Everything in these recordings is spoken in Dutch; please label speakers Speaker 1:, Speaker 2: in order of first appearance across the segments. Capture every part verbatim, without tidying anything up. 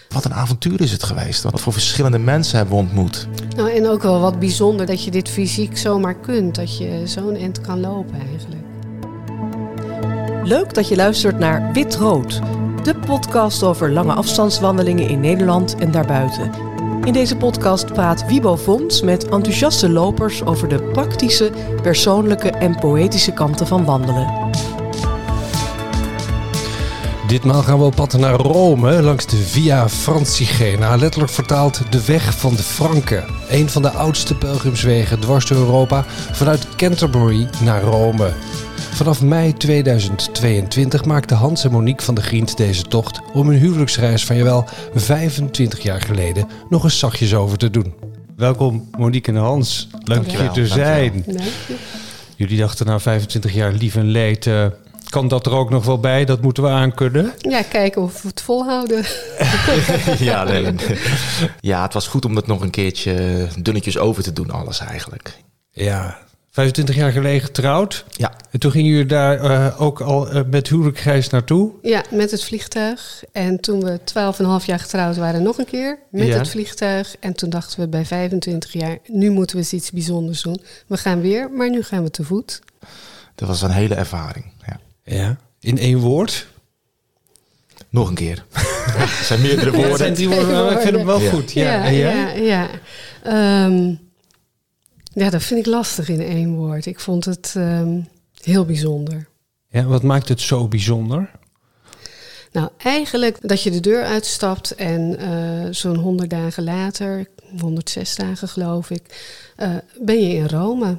Speaker 1: Wat een avontuur is het geweest. Wat voor verschillende mensen hebben we ontmoet.
Speaker 2: Nou, en ook wel wat bijzonder dat je dit fysiek zomaar kunt. Dat je zo'n eind kan lopen eigenlijk.
Speaker 3: Leuk dat je luistert naar Wit-Rood. De podcast over lange afstandswandelingen in Nederland en daarbuiten. In deze podcast praat Wiebo Vons met enthousiaste lopers over de praktische, persoonlijke en poëtische kanten van wandelen.
Speaker 4: Ditmaal gaan we op pad naar Rome, langs de Via Francigena, letterlijk vertaald de weg van de Franken. Een van de oudste pelgrimswegen dwars door Europa, vanuit Canterbury naar Rome. Vanaf mei tweeduizend tweeëntwintig maakten Hans en Monique van de Grient deze tocht om hun huwelijksreis van jawel vijfentwintig jaar geleden nog eens zachtjes over te doen. Welkom Monique en Hans, leuk hier te zijn. Jullie dachten na vijfentwintig jaar lief en leed, uh, kan dat er ook nog wel bij? Dat moeten we aankunnen.
Speaker 2: Ja, kijken of we het volhouden.
Speaker 1: ja, nee. ja, het was goed om dat nog een keertje dunnetjes over te doen, alles eigenlijk.
Speaker 4: Ja, vijfentwintig jaar geleden getrouwd.
Speaker 1: Ja.
Speaker 4: En toen gingen jullie daar uh, ook al uh, met huwelijksreis naartoe?
Speaker 2: Ja, met het vliegtuig. En toen we twaalf en een half jaar getrouwd waren, nog een keer met
Speaker 4: ja.
Speaker 2: het vliegtuig. En toen dachten we bij vijfentwintig jaar, nu moeten we eens iets bijzonders doen. We gaan weer, maar nu gaan we te voet.
Speaker 1: Dat was een hele ervaring, ja.
Speaker 4: Ja, in één woord?
Speaker 1: Nog een keer. Het zijn meerdere woorden.
Speaker 4: Ja, het zijn drie woorden, maar ik vind hem wel
Speaker 1: ja.
Speaker 4: goed. Ja,
Speaker 2: ja,
Speaker 4: en jij?
Speaker 2: ja, ja. Um, ja, dat vind ik lastig in één woord. Ik vond het um, heel bijzonder.
Speaker 4: Ja, wat maakt het zo bijzonder?
Speaker 2: Nou, eigenlijk dat je de deur uitstapt en uh, zo'n honderd dagen later, honderdzes dagen geloof ik, uh, ben je in Rome.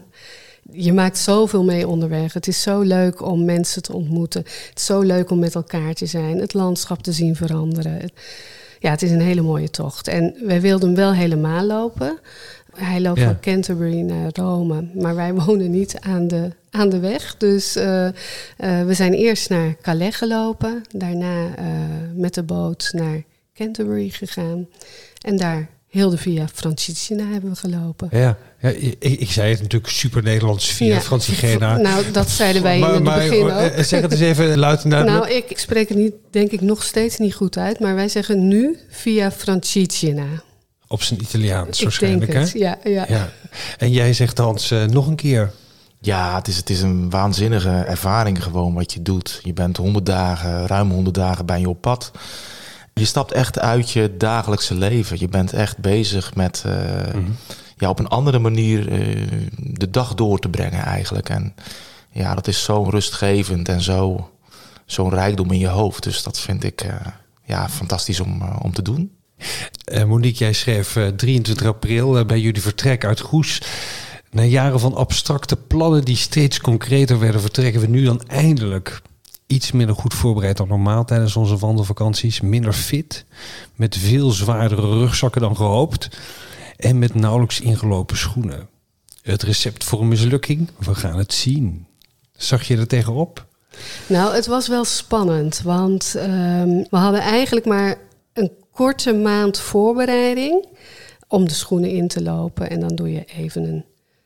Speaker 2: Je maakt zoveel mee onderweg. Het is zo leuk om mensen te ontmoeten. Het is zo leuk om met elkaar te zijn. Het landschap te zien veranderen. Ja, het is een hele mooie tocht. En wij wilden hem wel helemaal lopen. Hij loopt ja. van Canterbury naar Rome. Maar wij wonen niet aan de, aan de weg. Dus uh, uh, we zijn eerst naar Calais gelopen. Daarna uh, met de boot naar Canterbury gegaan. En daar heel de Via Francigena hebben we gelopen.
Speaker 4: Ja, ja ik, ik zei het natuurlijk super Nederlands, Via ja. Francigena.
Speaker 2: Nou, dat zeiden wij maar, in het maar, begin maar, ook.
Speaker 4: Zeg het eens even luid. Naar
Speaker 2: nou, ik, ik spreek het niet, denk ik nog steeds niet goed uit. Maar wij zeggen nu Via Francigena.
Speaker 4: Op zijn Italiaans
Speaker 2: ik
Speaker 4: waarschijnlijk,
Speaker 2: denk het,
Speaker 4: hè?
Speaker 2: Ja, ja.
Speaker 4: ja. En jij zegt Hans, uh, nog een keer.
Speaker 1: Ja, het is, het is een waanzinnige ervaring gewoon wat je doet. Je bent honderd dagen, ruim honderd dagen ben je op pad. Je stapt echt uit je dagelijkse leven. Je bent echt bezig met uh, mm-hmm. ja, op een andere manier uh, de dag door te brengen eigenlijk. En ja, dat is zo rustgevend en zo, zo'n rijkdom in je hoofd. Dus dat vind ik uh, ja, fantastisch om, uh, om te doen.
Speaker 4: Uh, Monique, jij schreef uh, drieëntwintig april uh, bij jullie vertrek uit Goes. Na jaren van abstracte plannen die steeds concreter werden, vertrekken we nu dan eindelijk iets minder goed voorbereid dan normaal tijdens onze wandelvakanties. Minder fit, met veel zwaardere rugzakken dan gehoopt en met nauwelijks ingelopen schoenen. Het recept voor een mislukking? We gaan het zien. Zag je er tegenop?
Speaker 2: Nou, het was wel spannend, want um, we hadden eigenlijk maar een korte maand voorbereiding om de schoenen in te lopen. En dan doe je even een,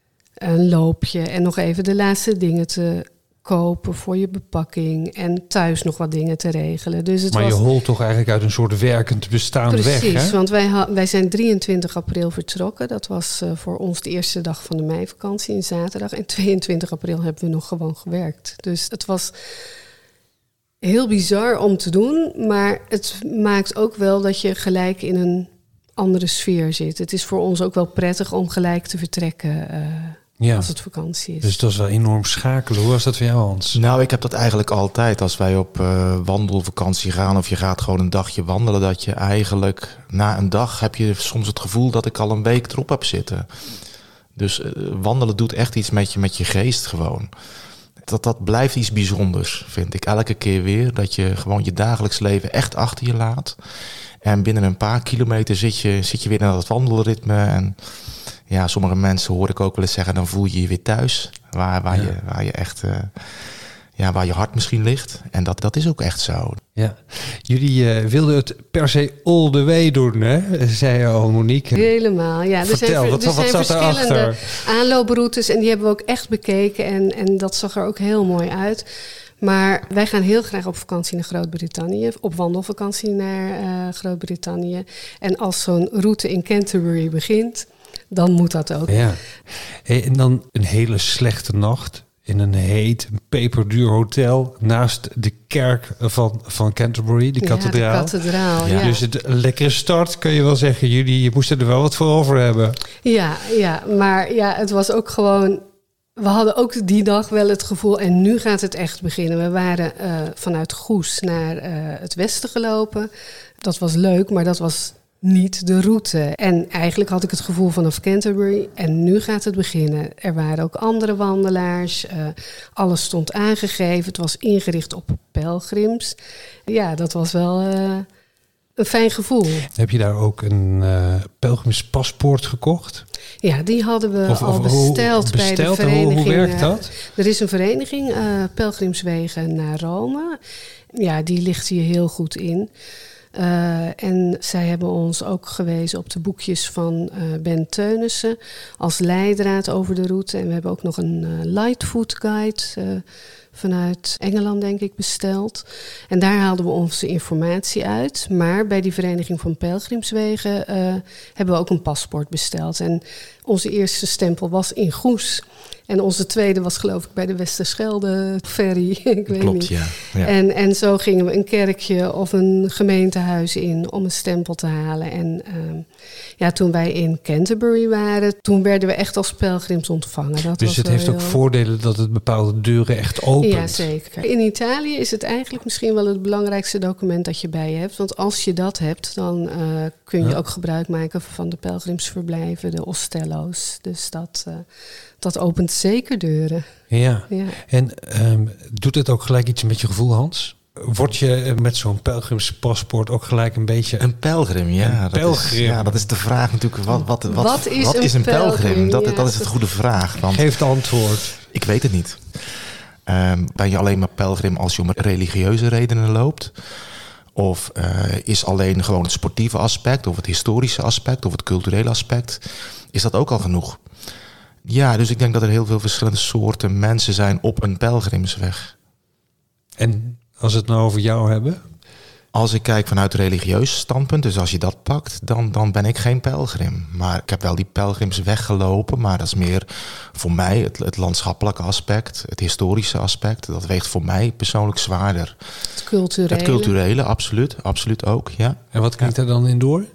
Speaker 2: een loopje en nog even de laatste dingen te kopen voor je bepakking en thuis nog wat dingen te regelen. Dus het
Speaker 4: maar
Speaker 2: was
Speaker 4: je holt toch eigenlijk uit een soort werkend bestaan
Speaker 2: Precies,
Speaker 4: weg, hè?
Speaker 2: Precies, want wij, ha- wij zijn drieëntwintig april vertrokken. Dat was uh, voor ons de eerste dag van de meivakantie, een zaterdag. En tweeëntwintig april hebben we nog gewoon gewerkt. Dus het was heel bizar om te doen, maar het maakt ook wel dat je gelijk in een andere sfeer zit. Het is voor ons ook wel prettig om gelijk te vertrekken uh, ja. als het vakantie is.
Speaker 4: Dus dat is wel enorm schakelen. Hoe was dat voor jou, Hans?
Speaker 1: Nou, ik heb dat eigenlijk altijd. Als wij op uh, wandelvakantie gaan of je gaat gewoon een dagje wandelen, dat je eigenlijk na een dag heb je soms het gevoel dat ik al een week erop heb zitten. Dus uh, wandelen doet echt iets met je, met je geest gewoon. Dat, dat blijft iets bijzonders, vind ik. Elke keer weer dat je gewoon je dagelijks leven echt achter je laat. En binnen een paar kilometer zit je, zit je weer in dat wandelritme. En ja, sommige mensen hoor ik ook wel eens zeggen, dan voel je je weer thuis. Waar, waar, ja. je, waar je echt, uh, ja, waar je hart misschien ligt. En dat, dat is ook echt zo.
Speaker 4: Ja, jullie uh, wilden het per se all the way doen, hè? Zei al Monique.
Speaker 2: Helemaal, ja. Er
Speaker 4: Vertel,
Speaker 2: zijn,
Speaker 4: wat,
Speaker 2: er
Speaker 4: wat
Speaker 2: zijn
Speaker 4: zat
Speaker 2: verschillende
Speaker 4: erachter?
Speaker 2: aanlooproutes en die hebben we ook echt bekeken. En, en dat zag er ook heel mooi uit. Maar wij gaan heel graag op vakantie naar Groot-Brittannië, op wandelvakantie naar uh, Groot-Brittannië. En als zo'n route in Canterbury begint, dan moet dat ook.
Speaker 4: Ja. Hey, en dan een hele slechte nacht in een heet, peperduur hotel naast de kerk van, van Canterbury, de kathedraal.
Speaker 2: Ja, de kathedraal, ja.
Speaker 4: Dus het lekkere start, kun je wel zeggen. Jullie moesten er wel wat voor over hebben.
Speaker 2: Ja, ja, maar ja, het was ook gewoon... We hadden ook die dag wel het gevoel, en nu gaat het echt beginnen. We waren uh, vanuit Goes naar uh, het westen gelopen. Dat was leuk, maar dat was niet de route. En eigenlijk had ik het gevoel vanaf Canterbury, en nu gaat het beginnen. Er waren ook andere wandelaars. Uh, alles stond aangegeven. Het was ingericht op pelgrims. Ja, dat was wel... Uh, Een fijn gevoel.
Speaker 4: Heb je daar ook een uh, pelgrimspaspoort gekocht?
Speaker 2: Ja, die hadden we
Speaker 4: of,
Speaker 2: al
Speaker 4: of,
Speaker 2: besteld,
Speaker 4: besteld
Speaker 2: bij de vereniging.
Speaker 4: Hoe, hoe werkt dat?
Speaker 2: Er is een vereniging, uh, Pelgrimswegen naar Rome. Ja, die ligt hier heel goed in. Uh, en zij hebben ons ook gewezen op de boekjes van uh, Ben Teunissen als leidraad over de route. En we hebben ook nog een uh, Lightfoot guide uh, vanuit Engeland, denk ik, besteld. En daar haalden we onze informatie uit. Maar bij die vereniging van Pelgrimswegen uh, hebben we ook een paspoort besteld. En onze eerste stempel was in Goes. En onze tweede was geloof ik bij de Westerschelde ferry. ik weet
Speaker 1: Klopt,
Speaker 2: niet.
Speaker 1: ja. ja.
Speaker 2: En, en zo gingen we een kerkje of een gemeentehuis in om een stempel te halen. En uh, ja, toen wij in Canterbury waren, toen werden we echt als pelgrims ontvangen. Dat
Speaker 4: dus
Speaker 2: was
Speaker 4: het heeft
Speaker 2: heel...
Speaker 4: ook voordelen dat het bepaalde deuren echt opent.
Speaker 2: Ja, zeker. In Italië is het eigenlijk misschien wel het belangrijkste document dat je bij je hebt. Want als je dat hebt, dan uh, kun je ja. ook gebruik maken van de pelgrimsverblijven, de ostello's. Dus dat... Uh, Dat opent zeker deuren.
Speaker 4: Ja,
Speaker 2: ja.
Speaker 4: En um, doet het ook gelijk iets met je gevoel, Hans? Word je met zo'n pelgrimspaspoort ook gelijk een beetje...
Speaker 1: Een pelgrim, ja.
Speaker 4: Een pelgrim.
Speaker 1: Dat is, ja, dat is de vraag natuurlijk. Wat, wat, wat,
Speaker 2: wat is,
Speaker 1: wat
Speaker 2: een,
Speaker 1: is een pelgrim? pelgrim? Dat,
Speaker 2: ja.
Speaker 1: dat is de goede vraag. Want
Speaker 4: geef het antwoord.
Speaker 1: Ik weet het niet. Um, ben je alleen maar pelgrim als je om religieuze redenen loopt? Of uh, is alleen gewoon het sportieve aspect, of het historische aspect, of het culturele aspect? Is dat ook al genoeg? Ja, dus ik denk dat er heel veel verschillende soorten mensen zijn op een pelgrimsweg.
Speaker 4: En als we het nou over jou hebben?
Speaker 1: Als ik kijk vanuit religieus standpunt, dus als je dat pakt, dan, dan ben ik geen pelgrim. Maar ik heb wel die pelgrimsweg gelopen, maar dat is meer voor mij het, het landschappelijke aspect, het historische aspect. Dat weegt voor mij persoonlijk zwaarder.
Speaker 2: Het culturele.
Speaker 1: Het culturele, absoluut, absoluut ook, ja.
Speaker 4: En wat klinkt er dan in door?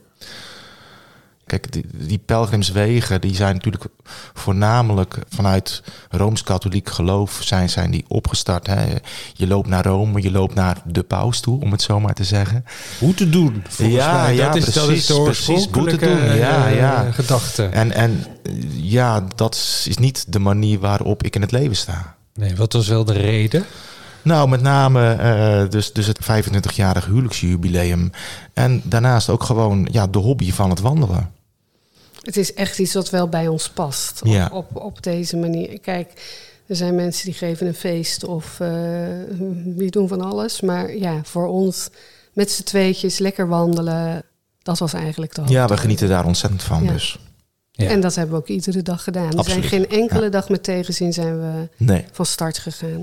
Speaker 1: Kijk, die, die pelgrimswegen, die zijn natuurlijk voornamelijk vanuit Rooms-Katholiek geloof zijn, zijn die opgestart. Hè. Je loopt naar Rome, je loopt naar de paus toe, om het zo maar te zeggen.
Speaker 4: Boete doen, volgens
Speaker 1: ja,
Speaker 4: mij.
Speaker 1: Ja,
Speaker 4: dat, is,
Speaker 1: precies,
Speaker 4: dat is de oorspronkelijke
Speaker 1: boete doen. Ja, ja.
Speaker 4: gedachte.
Speaker 1: En, en ja, dat is niet de manier waarop ik in het leven sta.
Speaker 4: Nee, wat was wel de reden?
Speaker 1: Nou, met name uh, dus, dus het vijfentwintigjarig huwelijksjubileum. En daarnaast ook gewoon ja, de hobby van het wandelen.
Speaker 2: Het is echt iets wat wel bij ons past. Op,
Speaker 1: ja.
Speaker 2: op, op deze manier. Kijk, er zijn mensen die geven een feest of uh, die doen van alles. Maar ja, voor ons met z'n tweetjes lekker wandelen, dat was eigenlijk de hoofddoel.
Speaker 1: Ja, we genieten daar ontzettend van ja. dus.
Speaker 2: Ja. En dat hebben we ook iedere dag gedaan. Absoluut. Er zijn geen enkele ja. dag met tegenzin zijn we nee. van start gegaan.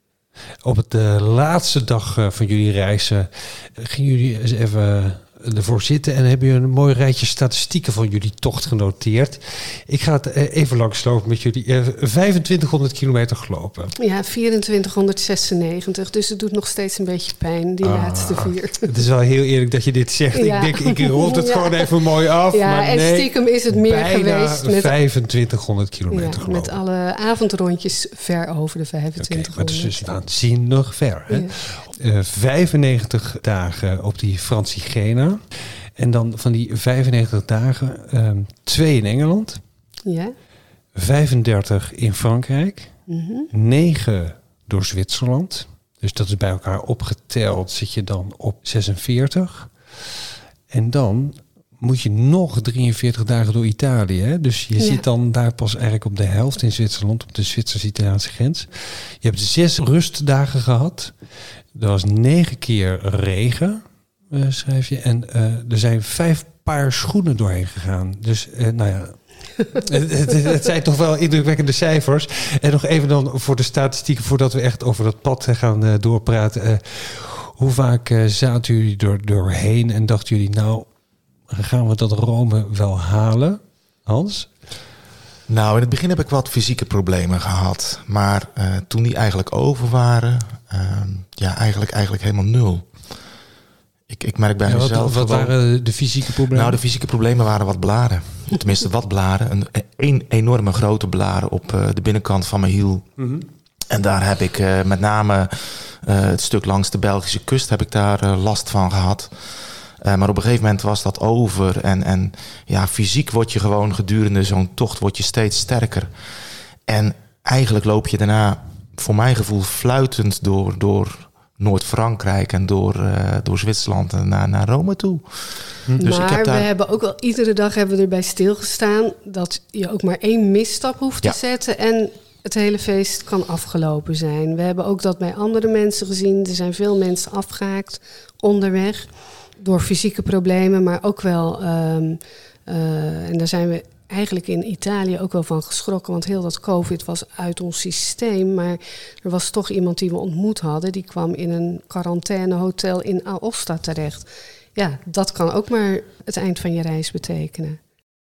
Speaker 4: Op het uh, laatste dag uh, van jullie reizen uh, gingen jullie eens even ervoor zitten en hebben jullie een mooi rijtje statistieken van jullie tocht genoteerd. Ik ga het uh, even langslopen met jullie. Uh, vijfentwintighonderd kilometer gelopen.
Speaker 2: Ja, vierentwintighonderdzesennegentig. Dus het doet nog steeds een beetje pijn, die ah, laatste vier.
Speaker 4: Het is wel heel eerlijk dat je dit zegt. Ja. Ik denk, ik rond het ja. gewoon even mooi af.
Speaker 2: Ja,
Speaker 4: maar
Speaker 2: en
Speaker 4: nee,
Speaker 2: stiekem is het meer geweest.
Speaker 4: Met vijfentwintighonderd kilometer
Speaker 2: ja,
Speaker 4: gelopen.
Speaker 2: Met alle avondrondjes ver over de vijfentwintighonderd.
Speaker 4: Okay, maar het is dus aanzienlijk ver. Hè? Ja. Uh, vijfennegentig dagen op die Francigena. En dan van die vijfennegentig dagen, um, twee in Engeland.
Speaker 2: Ja.
Speaker 4: vijfendertig in Frankrijk.
Speaker 2: Mm-hmm.
Speaker 4: negen door Zwitserland. Dus dat is bij elkaar opgeteld, zit je dan op zesenveertig. En dan moet je nog drieënveertig dagen door Italië. Hè? Dus je ja. zit dan daar pas eigenlijk op de helft in Zwitserland, op de Zwitsers-Italiaanse grens. Je hebt zes rustdagen gehad. Er was negen keer regen, uh, schrijf je. En uh, er zijn vijf paar schoenen doorheen gegaan. Dus uh, nou ja, het, het, het zijn toch wel indrukwekkende cijfers. En nog even dan voor de statistieken, voordat we echt over dat pad gaan uh, doorpraten. Uh, hoe vaak uh, zaten jullie er doorheen en dachten jullie, nou, gaan we dat Rome wel halen, Hans?
Speaker 1: Nou, in het begin heb ik wat fysieke problemen gehad. Maar uh, toen die eigenlijk over waren, uh, ja, eigenlijk, eigenlijk helemaal nul. Ik, ik merk bij
Speaker 4: ja,
Speaker 1: mezelf...
Speaker 4: Wat, wat
Speaker 1: gewoon,
Speaker 4: waren de fysieke problemen?
Speaker 1: Nou, de fysieke problemen waren wat blaren. Tenminste, wat blaren. Een, een enorme grote blaren op uh, de binnenkant van mijn hiel. Mm-hmm. En daar heb ik uh, met name uh, het stuk langs de Belgische kust heb ik daar uh, last van gehad. Uh, maar op een gegeven moment was dat over. En, en ja, fysiek word je gewoon gedurende zo'n tocht word je steeds sterker. En eigenlijk loop je daarna, voor mijn gevoel, fluitend door, door Noord-Frankrijk en door, uh, door Zwitserland en naar, naar Rome toe.
Speaker 2: Hm. Dus maar ik heb daar... we hebben ook wel iedere dag hebben we erbij stilgestaan dat je ook maar één misstap hoeft ja. te zetten en het hele feest kan afgelopen zijn. We hebben ook dat bij andere mensen gezien. Er zijn veel mensen afgehaakt onderweg door fysieke problemen, maar ook wel, um, uh, en daar zijn we eigenlijk in Italië ook wel van geschrokken, want heel dat COVID was uit ons systeem, maar er was toch iemand die we ontmoet hadden, die kwam in een quarantainehotel in Aosta terecht. Ja, dat kan ook maar het eind van je reis betekenen.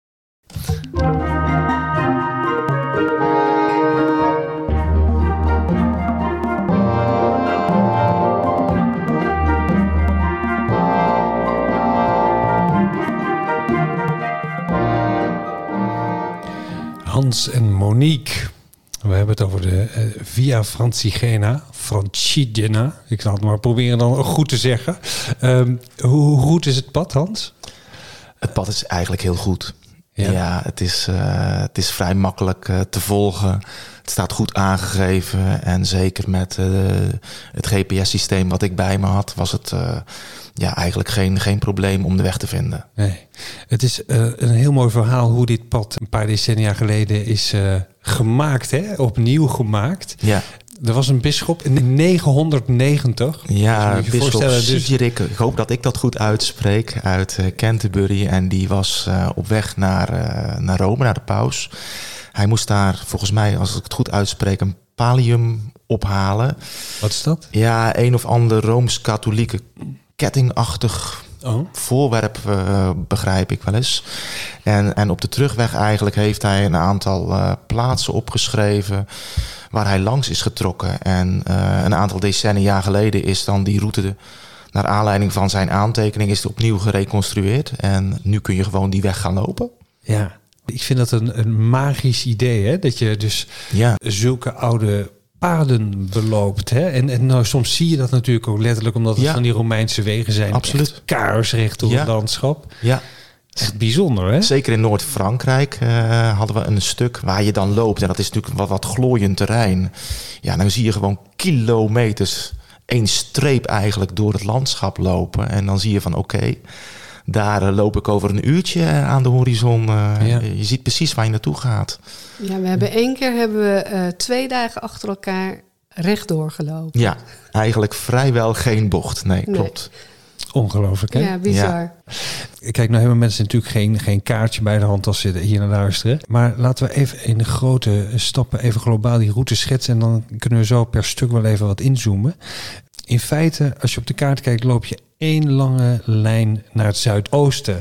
Speaker 4: Hans en Monique. We hebben het over de uh, Via Francigena. Francigena. Ik zal het maar proberen dan goed te zeggen. Um, hoe, hoe goed is het pad, Hans?
Speaker 1: Het pad is eigenlijk heel goed. Ja, ja het, is, uh, het is vrij makkelijk uh, te volgen. Het staat goed aangegeven. En zeker met uh, het G P S-systeem wat ik bij me had, was het uh, ja, eigenlijk geen, geen probleem om de weg te vinden. Nee.
Speaker 4: Het is uh, een heel mooi verhaal hoe dit pad een paar decennia geleden is uh, gemaakt, hè? Opnieuw gemaakt.
Speaker 1: Ja.
Speaker 4: Er was een bisschop in negenhonderdnegentig.
Speaker 1: Ja, bisschop Sigeric. Dus... Ik hoop dat ik dat goed uitspreek. Uit uh, Canterbury. En die was uh, op weg naar, uh, naar Rome, naar de paus. Hij moest daar, volgens mij, als ik het goed uitspreek, een pallium ophalen.
Speaker 4: Wat is dat?
Speaker 1: Ja, een of ander Rooms-katholieke kettingachtig oh. voorwerp, uh, begrijp ik wel eens. En, en op de terugweg eigenlijk heeft hij een aantal uh, plaatsen opgeschreven waar hij langs is getrokken. En uh, een aantal decennia geleden is dan die route, de, naar aanleiding van zijn aantekening, is het opnieuw gereconstrueerd. En nu kun je gewoon die weg gaan lopen.
Speaker 4: Ja, ik vind dat een, een magisch idee, hè? Dat je dus ja. zulke oude paden beloopt. Hè? En, en nou, soms zie je dat natuurlijk ook letterlijk, omdat het ja. van die Romeinse wegen zijn.
Speaker 1: Absoluut.
Speaker 4: Kaarsrecht door ja. het landschap.
Speaker 1: Ja.
Speaker 4: Echt bijzonder, hè?
Speaker 1: Zeker in Noord-Frankrijk uh, hadden we een stuk waar je dan loopt. En dat is natuurlijk wat, wat glooiend terrein. Ja, dan zie je gewoon kilometers, één streep eigenlijk door het landschap lopen. En dan zie je van oké, okay, daar uh, loop ik over een uurtje uh, aan de horizon. Uh, ja. Je ziet precies waar je naartoe gaat.
Speaker 2: Ja, we hebben één keer hebben we uh, twee dagen achter elkaar rechtdoor gelopen.
Speaker 1: Ja, eigenlijk vrijwel geen bocht. Nee,
Speaker 2: nee.
Speaker 1: klopt.
Speaker 4: Ongelooflijk, hè?
Speaker 2: Ja, bizar.
Speaker 4: Ja. Kijk, nou hebben mensen natuurlijk geen, geen kaartje bij de hand als ze hier naar luisteren. Maar laten we even in de grote stappen even globaal die route schetsen. En dan kunnen we zo per stuk wel even wat inzoomen. In feite, als je op de kaart kijkt, loop je één lange lijn naar het zuidoosten.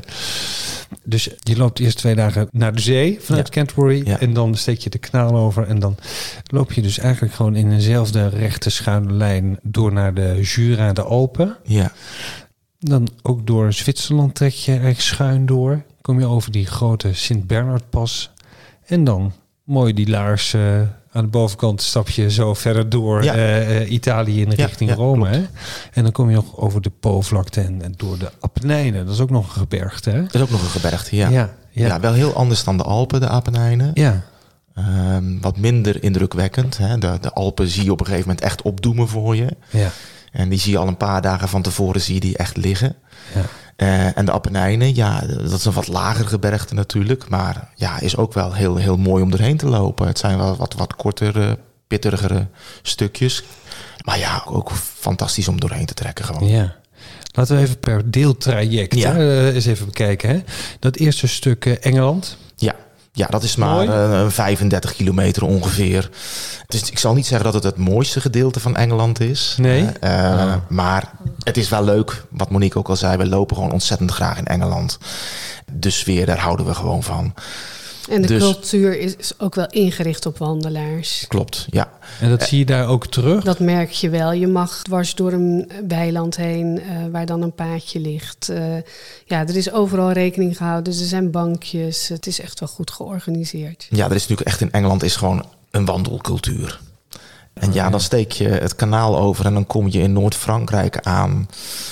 Speaker 4: Dus je loopt eerst twee dagen naar de zee vanuit ja. Canterbury. Ja. En dan steek je de kanaal over. En dan loop je dus eigenlijk gewoon in eenzelfde rechte schuine lijn door naar de Jura, de Alpen.
Speaker 1: Ja.
Speaker 4: Dan ook door Zwitserland trek je eigenlijk schuin door. Kom je over die grote Sint-Bernardpas. En dan mooi die laars uh, aan de bovenkant stap je zo verder door ja. uh, uh, Italië in ja, richting ja, Rome. Hè? En dan kom je nog over de Po-vlakte en, en door de Apennijnen. Dat is ook nog een gebergte. Hè?
Speaker 1: Dat is ook nog een gebergte, ja.
Speaker 4: Ja, ja.
Speaker 1: ja wel heel anders dan de Alpen, de Apennijnen.
Speaker 4: Ja.
Speaker 1: Um, wat minder indrukwekkend. Hè? De, de Alpen zie je op een gegeven moment echt opdoemen voor je.
Speaker 4: Ja.
Speaker 1: En die zie je al een paar dagen van tevoren zie je die echt liggen.
Speaker 4: Ja.
Speaker 1: Uh, en de Apennijnen, ja, dat is een wat lager gebergte natuurlijk. Maar ja, is ook wel heel, heel mooi om doorheen te lopen. Het zijn wel wat, wat kortere, pittigere stukjes. Maar ja, ook fantastisch om doorheen te trekken gewoon.
Speaker 4: Ja. Laten we even per deeltraject ja. hè, eens even bekijken. Hè? Dat eerste stuk uh, Engeland.
Speaker 1: Ja. Ja, dat is maar uh, vijfendertig kilometer ongeveer. Dus ik zal niet zeggen dat het het mooiste gedeelte van Engeland is.
Speaker 4: Nee.
Speaker 1: Uh, oh. Maar het is wel leuk, wat Monique ook al zei. We lopen gewoon ontzettend graag in Engeland. De sfeer, daar houden we gewoon van.
Speaker 2: En de
Speaker 1: dus,
Speaker 2: cultuur is ook wel ingericht op wandelaars.
Speaker 1: Klopt, ja.
Speaker 4: En dat uh, zie je daar ook terug?
Speaker 2: Dat merk je wel. Je mag dwars door een weiland heen, uh, waar dan een paadje ligt. Uh, ja, er is overal rekening gehouden. Er zijn bankjes. Het is echt wel goed georganiseerd.
Speaker 1: Ja, er is natuurlijk echt in Engeland is gewoon een wandelcultuur. En oh, ja, ja, dan steek je het kanaal over en dan kom je in Noord-Frankrijk aan.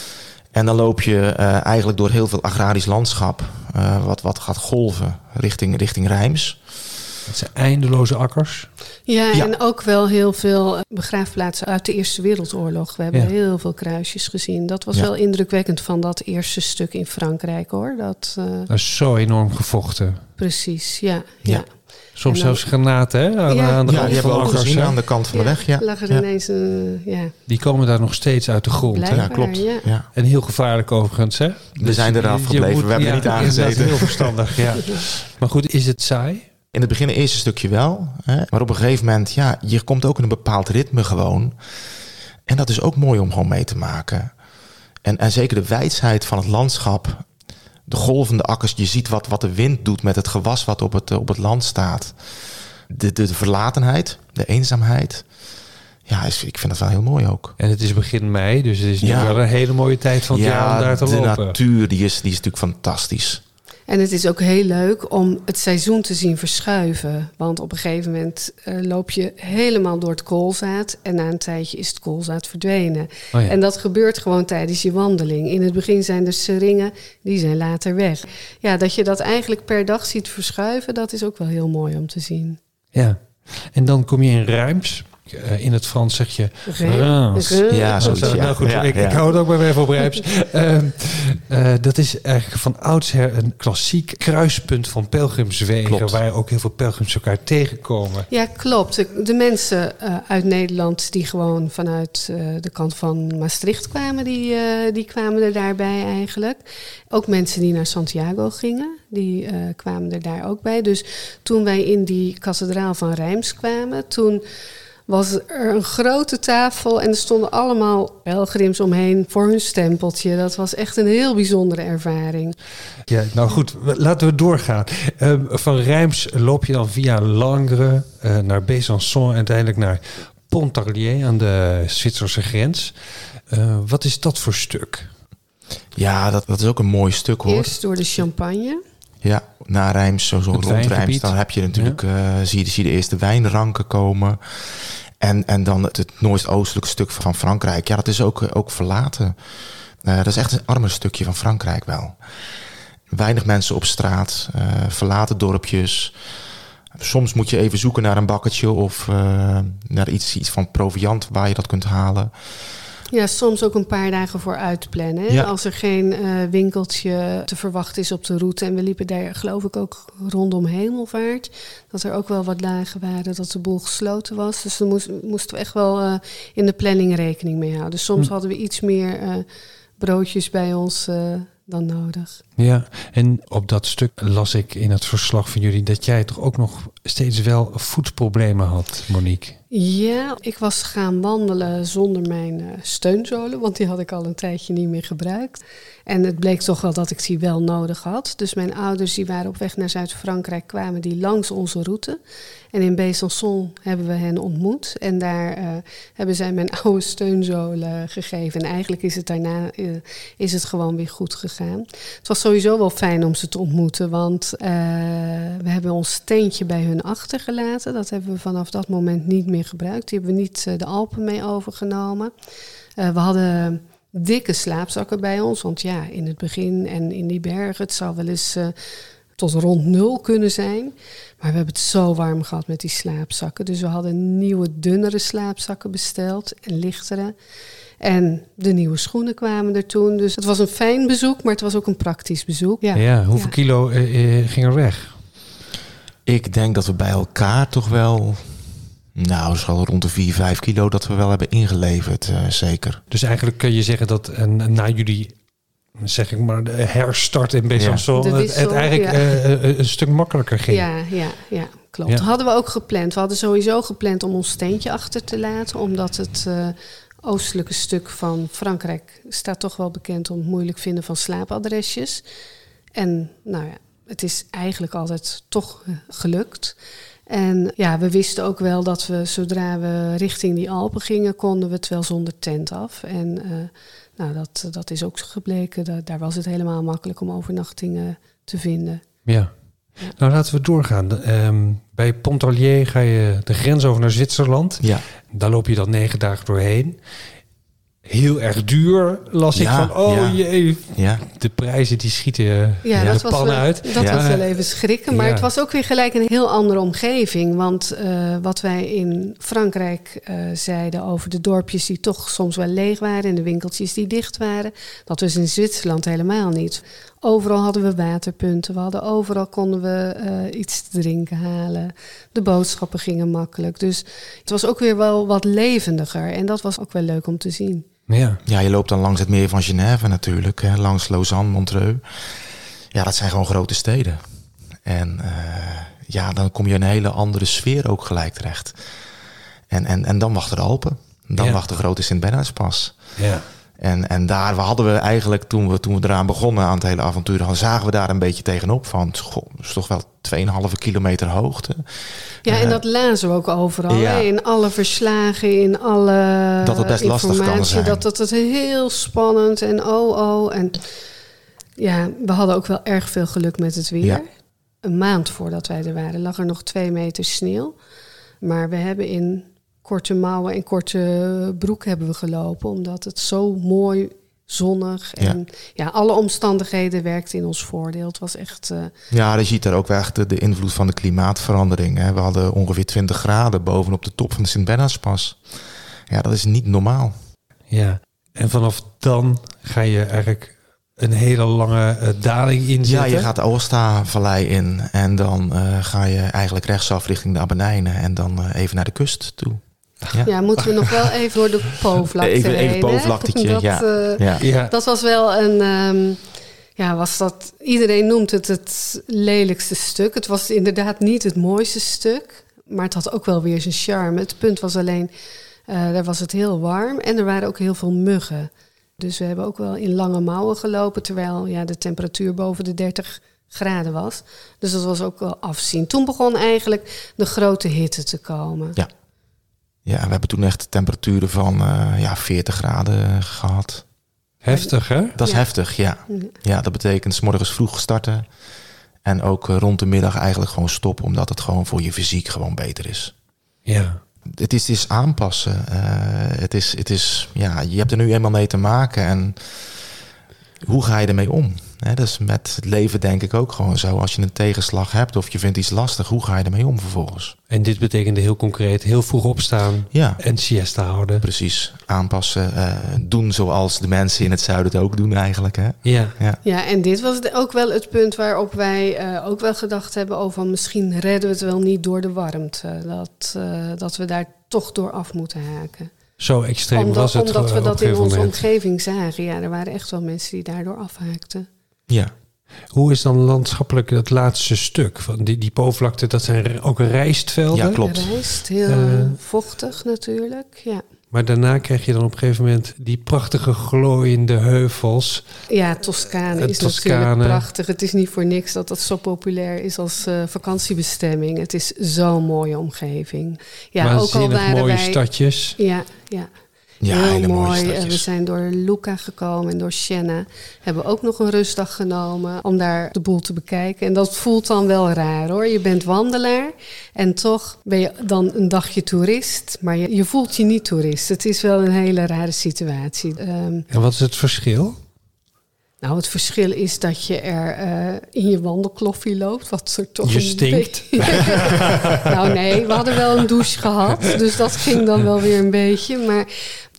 Speaker 1: En dan loop je uh, eigenlijk door heel veel agrarisch landschap, uh, wat, wat gaat golven richting, richting Reims.
Speaker 4: Het zijn eindeloze akkers.
Speaker 2: Ja, ja, en ook wel heel veel begraafplaatsen uit de Eerste Wereldoorlog. We hebben ja. heel veel kruisjes gezien. Dat was ja. wel indrukwekkend van dat eerste stuk in Frankrijk, hoor. Dat, uh...
Speaker 4: dat is zo enorm gevochten.
Speaker 2: Precies, ja. ja.
Speaker 4: ja. Soms
Speaker 2: dan,
Speaker 4: zelfs granaten, hè? Aan,
Speaker 2: ja,
Speaker 4: aan de
Speaker 1: ja,
Speaker 4: kant
Speaker 1: die hebben we ook
Speaker 4: akkers,
Speaker 1: gezien
Speaker 4: hè?
Speaker 1: aan de kant van
Speaker 2: ja,
Speaker 1: de weg. Ja,
Speaker 2: lag er
Speaker 1: ja.
Speaker 2: ineens een, ja.
Speaker 4: Die komen daar nog steeds uit de grond.
Speaker 2: Blijkbaar,
Speaker 1: ja, klopt.
Speaker 2: Ja.
Speaker 1: Ja.
Speaker 4: En heel gevaarlijk overigens, hè?
Speaker 1: We
Speaker 4: dus
Speaker 1: zijn eraf gebleven, moet, we hebben
Speaker 4: ja,
Speaker 1: er niet aangezeten.
Speaker 4: Dat is heel verstandig, ja. Maar goed, is het saai?
Speaker 1: In het begin het eerste stukje wel. Hè? Maar op een gegeven moment, ja, je komt ook in een bepaald ritme gewoon. En dat is ook mooi om gewoon mee te maken. En, en zeker de wijsheid van het landschap. De golvende akkers, je ziet wat, wat de wind doet met het gewas wat op het, op het land staat. De, de, de verlatenheid, de eenzaamheid. Ja, is, ik vind dat wel heel mooi ook.
Speaker 4: En het is begin mei, dus het is
Speaker 1: ja.
Speaker 4: wel een hele mooie tijd van het
Speaker 1: ja,
Speaker 4: jaar om daar te
Speaker 1: de
Speaker 4: lopen.
Speaker 1: De natuur, die is, die is natuurlijk fantastisch.
Speaker 2: En het is ook heel leuk om het seizoen te zien verschuiven. Want op een gegeven moment uh, loop je helemaal door het koolzaad. En na een tijdje is het koolzaad verdwenen. Oh ja. En dat gebeurt gewoon tijdens je wandeling. In het begin zijn er seringen, die zijn later weg. Ja, dat je dat eigenlijk per dag ziet verschuiven, dat is ook wel heel mooi om te zien.
Speaker 4: Ja, en dan kom je in Reims. Uh, in het Frans zeg je Reims.
Speaker 1: Ja, zo
Speaker 4: ja. Nou goed,
Speaker 1: ja,
Speaker 4: ik,
Speaker 1: ja.
Speaker 4: ik hou het ook maar weer even op Reims. uh, uh, dat is eigenlijk van oudsher een klassiek kruispunt van pelgrimswegen. Klopt. Waar ook heel veel pelgrims elkaar tegenkomen.
Speaker 2: Ja, klopt. De mensen uh, uit Nederland die gewoon vanuit uh, de kant van Maastricht kwamen, die, uh, die kwamen er daarbij eigenlijk. Ook mensen die naar Santiago gingen, die uh, kwamen er daar ook bij. Dus toen wij in die kathedraal van Reims kwamen, toen was er een grote tafel en er stonden allemaal pelgrims omheen voor hun stempeltje. Dat was echt een heel bijzondere ervaring.
Speaker 4: Ja, nou goed, laten we doorgaan. Uh, van Reims loop je dan via Langres uh, naar Besançon en uiteindelijk naar Pontarlier aan de Zwitserse grens. Uh, wat is dat voor stuk?
Speaker 1: Ja, dat, dat is ook een mooi stuk, hoor.
Speaker 2: Eerst door de Champagne.
Speaker 1: Ja, na Reims, zo, zo rond Reims, dan heb je natuurlijk, ja. uh, zie, je, zie je de eerste wijnranken komen. En, en dan het, het noordoostelijke stuk van Frankrijk. Ja, dat is ook, ook verlaten. Uh, dat is echt een armer stukje van Frankrijk wel. Weinig mensen op straat, uh, verlaten dorpjes. Soms moet je even zoeken naar een bakketje of uh, naar iets, iets van proviant waar je dat kunt halen.
Speaker 2: Ja, soms ook een paar dagen vooruit plannen. Hè?
Speaker 1: Ja.
Speaker 2: Als er geen uh, winkeltje te verwachten is op de route. En we liepen daar geloof ik ook rondom Hemelvaart. Dat er ook wel wat dagen waren dat de boel gesloten was. Dus daar moest, moesten we echt wel uh, in de planning rekening mee houden. Dus soms hm. hadden we iets meer uh, broodjes bij ons uh, dan nodig.
Speaker 4: Ja, en op dat stuk las ik in het verslag van jullie dat jij toch ook nog steeds wel voetproblemen had, Monique.
Speaker 2: Ja, ik was gaan wandelen zonder mijn uh, steunzolen, want die had ik al een tijdje niet meer gebruikt. En het bleek toch wel dat ik die wel nodig had. Dus mijn ouders die waren op weg naar Zuid-Frankrijk, kwamen die langs onze route. En in Besançon hebben we hen ontmoet. En daar uh, hebben zij mijn oude steunzolen gegeven. En eigenlijk is het daarna uh, is het gewoon weer goed gegaan. Het was sowieso wel fijn om ze te ontmoeten, want uh, we hebben ons tentje bij hun achtergelaten. Dat hebben we vanaf dat moment niet meer gebruikt. Die hebben we niet uh, de Alpen mee overgenomen. Uh, we hadden dikke slaapzakken bij ons, want ja, in het begin en in die bergen, het zou wel eens uh, tot rond nul kunnen zijn. Maar we hebben het zo warm gehad met die slaapzakken. Dus we hadden nieuwe, dunnere slaapzakken besteld en lichtere. En de nieuwe schoenen kwamen er toen. Dus het was een fijn bezoek, maar het was ook een praktisch bezoek. Ja,
Speaker 4: ja hoeveel
Speaker 2: ja.
Speaker 4: kilo uh, uh, ging er weg?
Speaker 1: Ik denk dat we bij elkaar toch wel, nou, zo rond de vier, vijf kilo dat we wel hebben ingeleverd, uh, zeker.
Speaker 4: Dus eigenlijk kun je zeggen dat uh, na jullie zeg ik maar, de herstart in Besançon,
Speaker 2: Ja.
Speaker 4: het, het eigenlijk ja. uh, een stuk makkelijker ging.
Speaker 2: Ja, ja, ja klopt.
Speaker 4: Ja.
Speaker 2: Dat hadden we ook gepland. We hadden sowieso gepland om ons steentje achter te laten, omdat het uh, oostelijke stuk van Frankrijk staat toch wel bekend om het moeilijk vinden van slaapadresjes. En nou ja, het is eigenlijk altijd toch uh, gelukt. En ja, we wisten ook wel dat we zodra we richting die Alpen gingen, konden we het wel zonder tent af. En uh, nou, dat, dat is ook gebleken. Da- daar was het helemaal makkelijk om overnachtingen te vinden.
Speaker 4: Ja. Ja. Nou, laten we doorgaan. Um, bij Pontarlier ga je de grens over naar Zwitserland.
Speaker 1: Ja.
Speaker 4: Daar loop je dan negen dagen doorheen. Heel erg duur, las ik
Speaker 1: ja,
Speaker 4: van, oh
Speaker 1: ja.
Speaker 4: jee,
Speaker 1: ja.
Speaker 4: de prijzen die schieten uh,
Speaker 2: ja,
Speaker 4: de
Speaker 2: dat was
Speaker 4: pan
Speaker 2: wel,
Speaker 4: uit.
Speaker 2: Dat
Speaker 1: ja.
Speaker 2: was wel even schrikken, maar
Speaker 4: ja.
Speaker 2: het was ook weer gelijk een heel andere omgeving. Want uh, wat wij in Frankrijk uh, zeiden over de dorpjes die toch soms wel leeg waren en de winkeltjes die dicht waren, dat was in Zwitserland helemaal niet. Overal hadden we waterpunten, we hadden overal konden we uh, iets te drinken halen. De boodschappen gingen makkelijk. Dus het was ook weer wel wat levendiger en dat was ook wel leuk om te zien.
Speaker 4: Ja.
Speaker 1: ja, je loopt dan langs het meer van Genève natuurlijk, hè, langs Lausanne, Montreux. Ja, dat zijn gewoon grote steden. En uh, ja, dan kom je in een hele andere sfeer ook gelijk terecht. En, en, en dan wachten de Alpen. Dan
Speaker 4: ja.
Speaker 1: wacht de grote Sint-Bernardspas.
Speaker 4: Ja.
Speaker 1: En, en daar hadden we eigenlijk, toen we, toen we eraan begonnen aan het hele avontuur, dan zagen we daar een beetje tegenop van, goh, dat is toch wel twee komma vijf kilometer hoogte.
Speaker 2: Ja, en
Speaker 1: uh,
Speaker 2: dat lazen we ook overal.
Speaker 1: Ja.
Speaker 2: Hè? In alle verslagen, in alle
Speaker 1: dat het best lastig kan zijn.
Speaker 2: Dat, dat het heel spannend en oh, oh. En ja, we hadden ook wel erg veel geluk met het weer.
Speaker 1: Ja.
Speaker 2: Een maand voordat wij er waren, lag er nog twee meter sneeuw. Maar we hebben in korte mouwen en korte broek hebben we gelopen, omdat het zo mooi zonnig en ja, ja alle omstandigheden werkten in ons voordeel. Het was echt. Uh...
Speaker 1: Ja, je ziet daar ook echt de, de invloed van de klimaatverandering. Hè. We hadden ongeveer twintig graden bovenop de top van de Sint-Bernardspas. Ja, dat is niet normaal.
Speaker 4: Ja, en vanaf dan ga je eigenlijk een hele lange uh, daling inzetten.
Speaker 1: Ja, je gaat de Aosta-vallei in en dan uh, ga je eigenlijk rechtsaf richting de Appenijnen en dan uh, even naar de kust toe.
Speaker 2: Ja. ja, moeten we nog wel even door de Po-vlakte
Speaker 1: even,
Speaker 2: heen.
Speaker 1: Even Po-vlaktetje,
Speaker 2: dat,
Speaker 1: ja.
Speaker 2: Uh,
Speaker 1: ja.
Speaker 2: ja. Dat was wel een... Um, ja, was dat... Iedereen noemt het het lelijkste stuk. Het was inderdaad niet het mooiste stuk. Maar het had ook wel weer zijn charme. Het punt was alleen... Uh, daar was het heel warm. En er waren ook heel veel muggen. Dus we hebben ook wel in lange mouwen gelopen. Terwijl ja, de temperatuur boven de dertig graden was. Dus dat was ook wel afzien. Toen begon eigenlijk de grote hitte te komen.
Speaker 1: Ja. Ja, we hebben toen echt temperaturen van uh, ja, veertig graden gehad.
Speaker 4: Heftig, hè?
Speaker 1: Dat is ja. heftig, ja. Ja, dat betekent 's morgens vroeg starten. En ook uh, rond de middag eigenlijk gewoon stoppen, omdat het gewoon voor je fysiek gewoon beter is.
Speaker 4: Ja.
Speaker 1: Het is, het is aanpassen. Uh, het is, het is, ja, je hebt er nu eenmaal mee te maken. En hoe ga je ermee om? He, dus met het leven denk ik ook gewoon zo. Als je een tegenslag hebt of je vindt iets lastig, hoe ga je ermee om vervolgens?
Speaker 4: En dit betekende heel concreet heel vroeg opstaan
Speaker 1: ja.
Speaker 4: en siesta houden.
Speaker 1: Precies, aanpassen. Uh, doen zoals de mensen in het zuiden het ook doen eigenlijk. Hè?
Speaker 4: Ja.
Speaker 2: Ja. ja, en dit was ook wel het punt waarop wij uh, ook wel gedacht hebben over misschien redden we het wel niet door de warmte. Dat, uh, dat we daar toch door af moeten haken.
Speaker 4: Zo extreem
Speaker 2: omdat,
Speaker 4: was het.
Speaker 2: Omdat we dat in onze
Speaker 4: moment.
Speaker 2: omgeving zagen. Ja, er waren echt wel mensen die daardoor afhaakten.
Speaker 1: Ja.
Speaker 4: Hoe is dan landschappelijk dat laatste stuk? Van die, die Po-vlakte, dat zijn ook rijstvelden?
Speaker 1: Ja, klopt.
Speaker 2: Rijst, heel uh, vochtig natuurlijk, ja.
Speaker 4: Maar daarna krijg je dan op een gegeven moment die prachtige glooiende heuvels.
Speaker 2: Ja, Toscane is
Speaker 4: Toscane.
Speaker 2: natuurlijk prachtig. Het is niet voor niks dat dat zo populair is als uh, vakantiebestemming. Het is zo'n mooie omgeving. Ja, ook al waren
Speaker 4: mooie
Speaker 2: wij,
Speaker 4: stadjes.
Speaker 2: Ja, ja.
Speaker 1: Ja,
Speaker 2: heel
Speaker 1: hele
Speaker 2: mooi.
Speaker 1: mooie stadjes.
Speaker 2: We zijn door Lucca gekomen en door Siena. Hebben ook nog een rustdag genomen om daar de boel te bekijken. En dat voelt dan wel raar hoor. Je bent wandelaar en toch ben je dan een dagje toerist. Maar je, je voelt je niet toerist. Het is wel een hele rare situatie. Um,
Speaker 4: en wat is het verschil?
Speaker 2: Nou, het verschil is dat je er uh, in je wandelkloffie loopt. Wat er toch
Speaker 4: je
Speaker 2: een
Speaker 4: stinkt.
Speaker 2: Nou nee, we hadden wel een douche gehad. Dus dat ging dan wel weer een beetje. Maar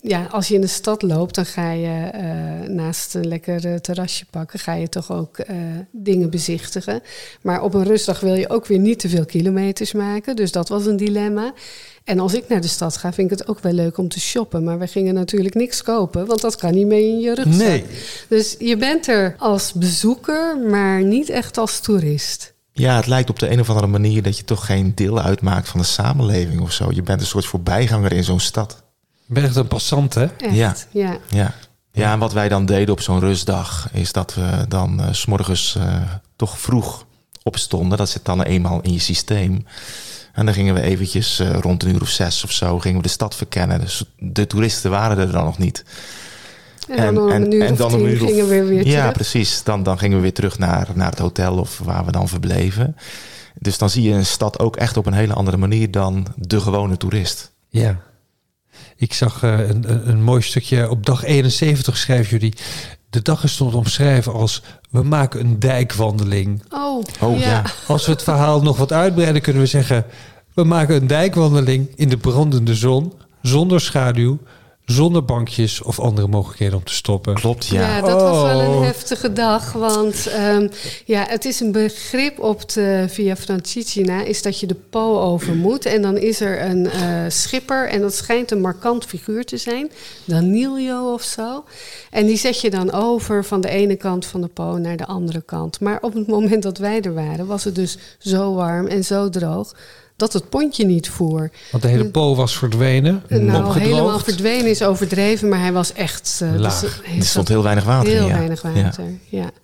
Speaker 2: ja, als je in de stad loopt, dan ga je uh, naast een lekker uh, terrasje pakken, ga je toch ook uh, dingen bezichtigen. Maar op een rustdag wil je ook weer niet te veel kilometers maken. Dus dat was een dilemma. En als ik naar de stad ga, vind ik het ook wel leuk om te shoppen. Maar we gingen natuurlijk niks kopen, want dat kan niet mee in je rugzak.
Speaker 4: Nee.
Speaker 2: Dus je bent er als bezoeker, maar niet echt als toerist.
Speaker 1: Ja, het lijkt op de een of andere manier dat je toch geen deel uitmaakt van de samenleving of zo. Je bent een soort voorbijganger in zo'n stad.
Speaker 4: Je bent echt een passant, hè?
Speaker 2: Echt,
Speaker 1: Ja.
Speaker 2: ja.
Speaker 1: Ja. Ja, en wat wij dan deden op zo'n rustdag is dat we dan uh, 's morgens uh, toch vroeg opstonden. Dat zit dan eenmaal in je systeem. En dan gingen we eventjes uh, rond een uur of zes of zo gingen we de stad verkennen. Dus de toeristen waren er dan nog niet.
Speaker 2: En dan om een uur of tien gingen we weer terug.
Speaker 1: Ja, precies. Dan, dan gingen we weer terug naar, naar het hotel of waar we dan verbleven. Dus dan zie je een stad ook echt op een hele andere manier dan de gewone toerist.
Speaker 4: Ja. Ik zag uh, een, een, een mooi stukje. Op dag eenenzeventig schrijven jullie. De dag is stond omschrijven als we maken een dijkwandeling.
Speaker 2: Oh,
Speaker 1: Oh,
Speaker 2: ja.
Speaker 1: ja.
Speaker 4: Als we het verhaal nog wat uitbreiden, kunnen we zeggen, we maken een dijkwandeling in de brandende zon, zonder schaduw, zonder bankjes of andere mogelijkheden om te stoppen.
Speaker 1: Klopt, ja.
Speaker 2: Ja, dat was wel
Speaker 4: Oh.
Speaker 2: een heftige dag. Want um, ja, het is een begrip op de Via Francigena, is dat je de Po over moet. En dan is er een uh, schipper en dat schijnt een markant figuur te zijn. Danilo of zo. En die zet je dan over van de ene kant van de Po naar de andere kant. Maar op het moment dat wij er waren, was het dus zo warm en zo droog dat het pontje niet voer.
Speaker 4: Want de hele Po was verdwenen,
Speaker 2: Nou,
Speaker 4: opgedroogd.
Speaker 2: helemaal verdwenen is overdreven, maar hij was echt Uh,
Speaker 4: Laag.
Speaker 2: dus,
Speaker 1: Er stond heel weinig water in.
Speaker 2: Heel
Speaker 1: ja.
Speaker 2: weinig water, ja. ja.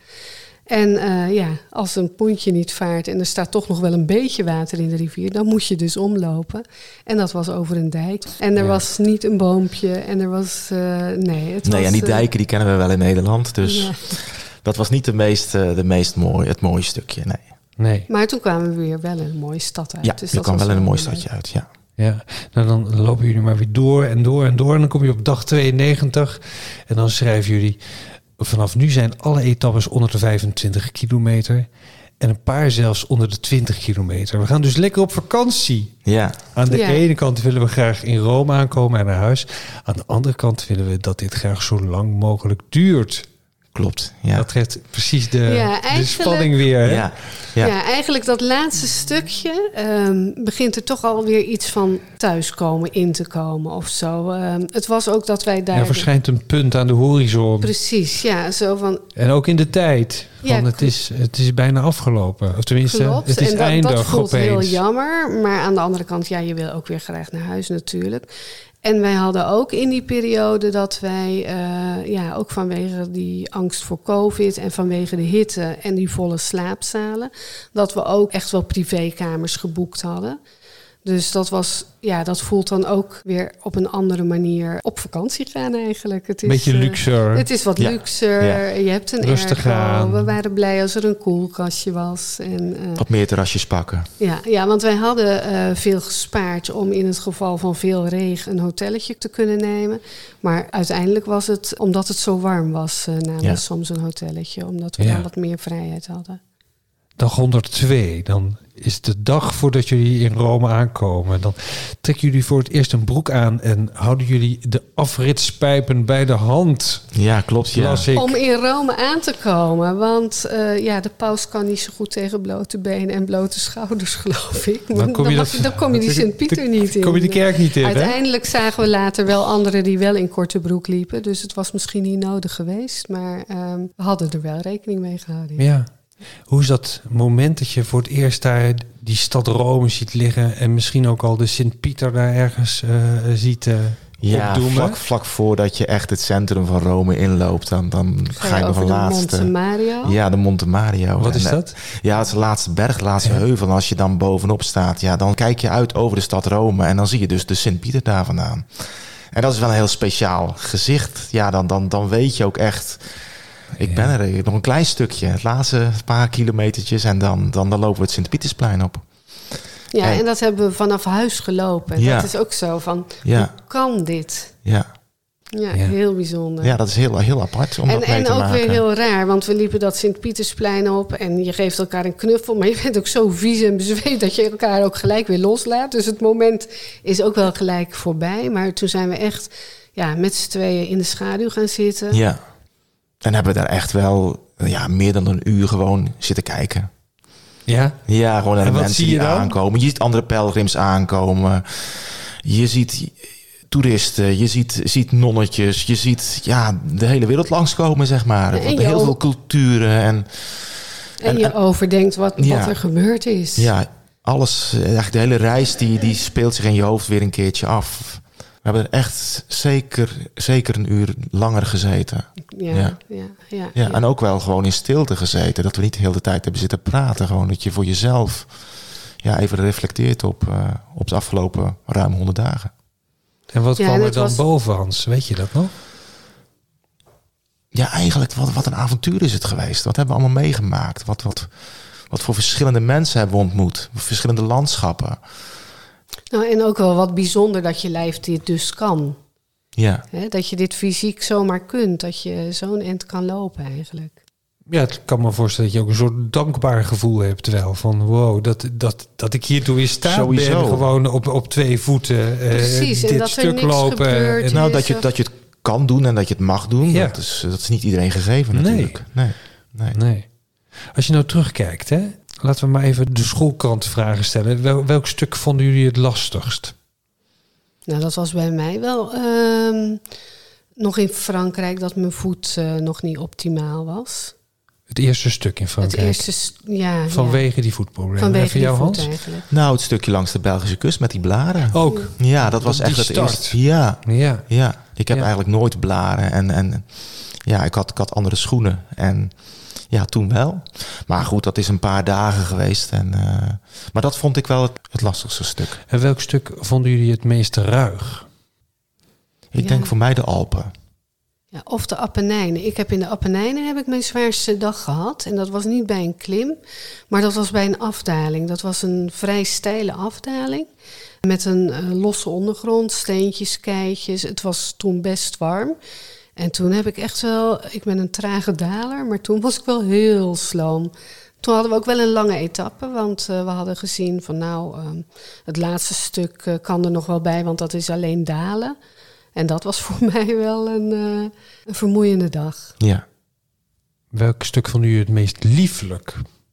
Speaker 2: En uh, ja, als een pontje niet vaart en er staat toch nog wel een beetje water in de rivier, dan moet je dus omlopen. En dat was over een dijk. En er
Speaker 4: Ja.
Speaker 2: was niet een boompje en er was, uh, nee. Het
Speaker 1: Nee,
Speaker 2: was,
Speaker 1: en die
Speaker 2: uh,
Speaker 1: dijken die kennen we wel in Nederland. Dus
Speaker 2: ja.
Speaker 1: dat was niet de meest, uh, de meest mooi, het mooie stukje, nee.
Speaker 4: Nee.
Speaker 2: Maar toen kwamen we weer wel een mooie stad uit.
Speaker 1: Ja,
Speaker 2: dus
Speaker 1: er
Speaker 2: dat
Speaker 1: kwam
Speaker 2: was
Speaker 1: wel een mooi
Speaker 2: leuk.
Speaker 1: stadje uit, ja.
Speaker 4: Ja, nou dan lopen jullie maar weer door en door en door. En dan kom je op dag tweeënnegentig en dan schrijven jullie, vanaf nu zijn alle etappes onder de vijfentwintig kilometer en een paar zelfs onder de twintig kilometer. We gaan dus lekker op vakantie.
Speaker 1: Ja,
Speaker 4: Aan de
Speaker 2: Ja.
Speaker 4: ene kant willen we graag in Rome aankomen en naar huis. Aan de andere kant willen we dat dit graag zo lang mogelijk duurt.
Speaker 1: klopt. Ja,
Speaker 4: Dat geeft precies de,
Speaker 2: Ja,
Speaker 4: de
Speaker 2: eigenlijk-
Speaker 4: spanning weer. Hè?
Speaker 1: ja,
Speaker 2: Ja.
Speaker 1: ja.
Speaker 2: eigenlijk dat laatste stukje um, begint er toch alweer iets van thuiskomen in te komen of zo. Um, het was ook dat wij daar...
Speaker 4: Er verschijnt een punt aan de horizon.
Speaker 2: Precies, ja, zo van...
Speaker 4: En ook in de tijd.
Speaker 2: Ja,
Speaker 4: Want het is, het is bijna afgelopen. Of tenminste,
Speaker 2: Klopt,
Speaker 4: het is
Speaker 2: en dat,
Speaker 4: eindig
Speaker 2: dat voelt
Speaker 4: opeens.
Speaker 2: heel jammer. Maar aan de andere kant, ja, je wil ook weer graag naar huis natuurlijk. En wij hadden ook in die periode dat wij, uh, ja, ook vanwege die angst voor COVID en vanwege de hitte en die volle slaapzalen, dat we ook echt wel privékamers geboekt hadden. Dus dat was, ja, dat voelt dan ook weer op een andere manier op vakantie gaan eigenlijk. Het is,
Speaker 4: Beetje
Speaker 2: uh,
Speaker 4: luxer.
Speaker 2: Het is wat
Speaker 1: Ja.
Speaker 2: luxer.
Speaker 1: Ja.
Speaker 2: Je hebt een
Speaker 4: Rustig
Speaker 2: airco.
Speaker 4: aan.
Speaker 2: We waren blij als er een koelkastje was. En, uh,
Speaker 1: Wat meer terrasjes pakken.
Speaker 2: ja, ja, want wij hadden uh, veel gespaard om in het geval van veel regen een hotelletje te kunnen nemen. Maar uiteindelijk was het, omdat het zo warm was, uh, namen
Speaker 1: Ja.
Speaker 2: we soms een hotelletje. Omdat we
Speaker 4: Ja.
Speaker 2: dan wat meer vrijheid hadden.
Speaker 4: Dag honderdtwee, dan is de dag voordat jullie in Rome aankomen. Dan trekken jullie voor het eerst een broek aan en houden jullie de afritspijpen bij de hand.
Speaker 1: Ja, klopt. Ja.
Speaker 4: Las ik.
Speaker 2: Om in Rome aan te komen. Want uh, ja, de paus kan niet zo goed tegen blote benen en blote schouders, geloof ik.
Speaker 4: Dan kom je,
Speaker 2: mag-
Speaker 4: dat-
Speaker 2: dan kom je die Sint-Pieter niet in.
Speaker 4: Kom je de kerk niet in, hè?
Speaker 2: Uiteindelijk zagen we later wel anderen die wel in korte broek liepen. Dus het was misschien niet nodig geweest. Maar um, we hadden er wel rekening mee gehouden.
Speaker 4: Ja. Hoe is dat moment dat je voor het eerst daar die stad Rome ziet liggen en misschien ook al de Sint-Pieter daar ergens uh, ziet uh,
Speaker 1: Ja,
Speaker 4: opdoemen?
Speaker 1: vlak, vlak voordat je echt het centrum van Rome inloopt, dan, dan
Speaker 2: Ga
Speaker 1: ga
Speaker 2: je
Speaker 1: je nog
Speaker 2: over
Speaker 1: een
Speaker 2: de
Speaker 1: laatste...
Speaker 2: Monte Mario?
Speaker 1: Ja, de Monte Mario.
Speaker 4: Wat is
Speaker 1: En, uh,
Speaker 4: dat?
Speaker 1: Ja, het is de laatste berg, de laatste
Speaker 4: Ja.
Speaker 1: heuvel. En als je dan bovenop staat, ja, dan kijk je uit over de stad Rome en dan zie je dus de Sint-Pieter daar vandaan. En dat is wel een heel speciaal gezicht. Ja, dan, dan, dan weet je ook echt... Ik
Speaker 4: Ja.
Speaker 1: ben er nog een klein stukje, het laatste paar kilometertjes en dan, dan, dan lopen we het Sint-Pietersplein op.
Speaker 2: Ja,
Speaker 1: Hey.
Speaker 2: en dat hebben we vanaf huis gelopen.
Speaker 1: Ja.
Speaker 2: Dat is ook zo van,
Speaker 1: Ja.
Speaker 2: hoe kan dit?
Speaker 1: Ja,
Speaker 2: Ja,
Speaker 4: Ja.
Speaker 2: heel bijzonder.
Speaker 1: ja dat is heel, heel apart om
Speaker 2: En,
Speaker 1: dat mee
Speaker 2: en
Speaker 1: te
Speaker 2: ook
Speaker 1: maken.
Speaker 2: weer heel raar, want we liepen dat Sint-Pietersplein op en je geeft elkaar een knuffel, maar je bent ook zo vies en bezweet dat je elkaar ook gelijk weer loslaat. Dus het moment is ook wel gelijk voorbij. Maar toen zijn we echt ja, met z'n tweeën in de schaduw gaan zitten.
Speaker 1: Ja. En hebben we daar echt wel ja, meer dan een uur gewoon zitten kijken.
Speaker 4: Ja?
Speaker 1: Ja, gewoon naar de
Speaker 4: wat
Speaker 1: mensen
Speaker 4: zie je
Speaker 1: die
Speaker 4: dan?
Speaker 1: aankomen. Je ziet andere pelgrims aankomen. Je ziet toeristen, je ziet, ziet nonnetjes. Je ziet ja, de hele wereld langskomen, zeg maar.
Speaker 2: En je
Speaker 1: Heel
Speaker 2: ook-
Speaker 1: veel culturen. En,
Speaker 2: En,
Speaker 1: En-
Speaker 2: je
Speaker 1: en-
Speaker 2: overdenkt wat,
Speaker 1: Ja.
Speaker 2: wat er gebeurd is.
Speaker 1: ja, alles, eigenlijk de hele reis die, die speelt zich in je hoofd weer een keertje af. We hebben er echt zeker, zeker een uur langer gezeten.
Speaker 2: Ja,
Speaker 1: Ja.
Speaker 2: ja, ja,
Speaker 1: Ja, en ook wel gewoon in stilte gezeten. Dat we niet de hele tijd hebben zitten praten. Gewoon dat je voor jezelf ja, even reflecteert op, uh, op de afgelopen ruim honderd dagen.
Speaker 4: En wat
Speaker 2: Ja,
Speaker 4: kwam
Speaker 2: en
Speaker 4: er
Speaker 2: het
Speaker 4: dan
Speaker 2: was-
Speaker 4: boven, Hans? Weet je dat nog?
Speaker 1: Ja, eigenlijk, wat, wat een avontuur is het geweest. Wat hebben we allemaal meegemaakt? Wat, wat, wat voor verschillende mensen hebben we ontmoet? Verschillende landschappen.
Speaker 2: Nou, en ook wel wat bijzonder dat je lijf dit dus kan.
Speaker 1: Ja,
Speaker 2: Hè? Dat je dit fysiek zomaar kunt. Dat je zo'n end kan lopen eigenlijk.
Speaker 4: Ja, het kan me voorstellen dat je ook een soort dankbaar gevoel hebt wel. Van wow, dat, dat, dat ik hiertoe in staat
Speaker 1: Sowieso.
Speaker 4: ben. Gewoon op, op twee voeten eh,
Speaker 2: Precies, en
Speaker 4: dit
Speaker 2: dat er
Speaker 4: stuk
Speaker 2: niks
Speaker 4: lopen.
Speaker 2: gebeurt.
Speaker 4: En-
Speaker 1: nou,
Speaker 2: is
Speaker 1: dat je,
Speaker 2: er-
Speaker 1: dat je het kan doen en dat je het mag doen.
Speaker 4: Ja.
Speaker 1: Dat, is, dat is niet iedereen gegeven
Speaker 4: Nee.
Speaker 1: natuurlijk. Nee. Nee.
Speaker 4: Nee. Als je nou terugkijkt, hè, laten we maar even de schoolkrantenvragen stellen. Wel, welk stuk vonden jullie het lastigst?
Speaker 2: Nou, dat was bij mij wel ehm, nog in Frankrijk dat mijn voet eh, nog niet optimaal was.
Speaker 4: Het eerste stuk in
Speaker 2: Het
Speaker 4: Frankrijk.
Speaker 2: eerste, s- ja.
Speaker 4: Vanwege
Speaker 2: ja.
Speaker 4: die voetproblemen.
Speaker 2: Vanwege
Speaker 4: En voor
Speaker 2: die
Speaker 4: jou,
Speaker 2: voet
Speaker 4: Hans?
Speaker 2: eigenlijk.
Speaker 1: Nou, het stukje langs de Belgische kust met die blaren.
Speaker 4: Ook.
Speaker 1: Ja, dat was
Speaker 4: Die
Speaker 1: echt het
Speaker 4: start.
Speaker 1: eerste. Ja,
Speaker 4: Ja.
Speaker 1: ja. Ik heb
Speaker 4: Ja.
Speaker 1: eigenlijk nooit blaren. En, en ja, ik had, ik had andere schoenen. En ja, toen wel. Maar goed, dat is een paar dagen geweest. En, uh, maar dat vond ik wel het, het lastigste stuk.
Speaker 4: En welk stuk vonden jullie het meest ruig?
Speaker 1: Ik
Speaker 2: Ja.
Speaker 1: denk voor mij de Alpen.
Speaker 2: Ja, of de Appenijnen. Ik heb in de Appenijnen heb ik mijn zwaarste dag gehad. En dat was niet bij een klim, maar dat was bij een afdaling. Dat was een vrij steile afdaling. Met een uh, losse ondergrond, steentjes, keitjes. Het was toen best warm. En toen heb ik echt wel... Ik ben een trage daler, maar toen was ik wel heel sloom. Toen hadden we ook wel een lange etappe, want uh, we hadden gezien van nou... Uh, het laatste stuk uh, kan er nog wel bij, want dat is alleen dalen. En dat was voor mij wel een, uh, een vermoeiende dag.
Speaker 1: Ja.
Speaker 4: Welk stuk vonden jullie het meest lieflijk?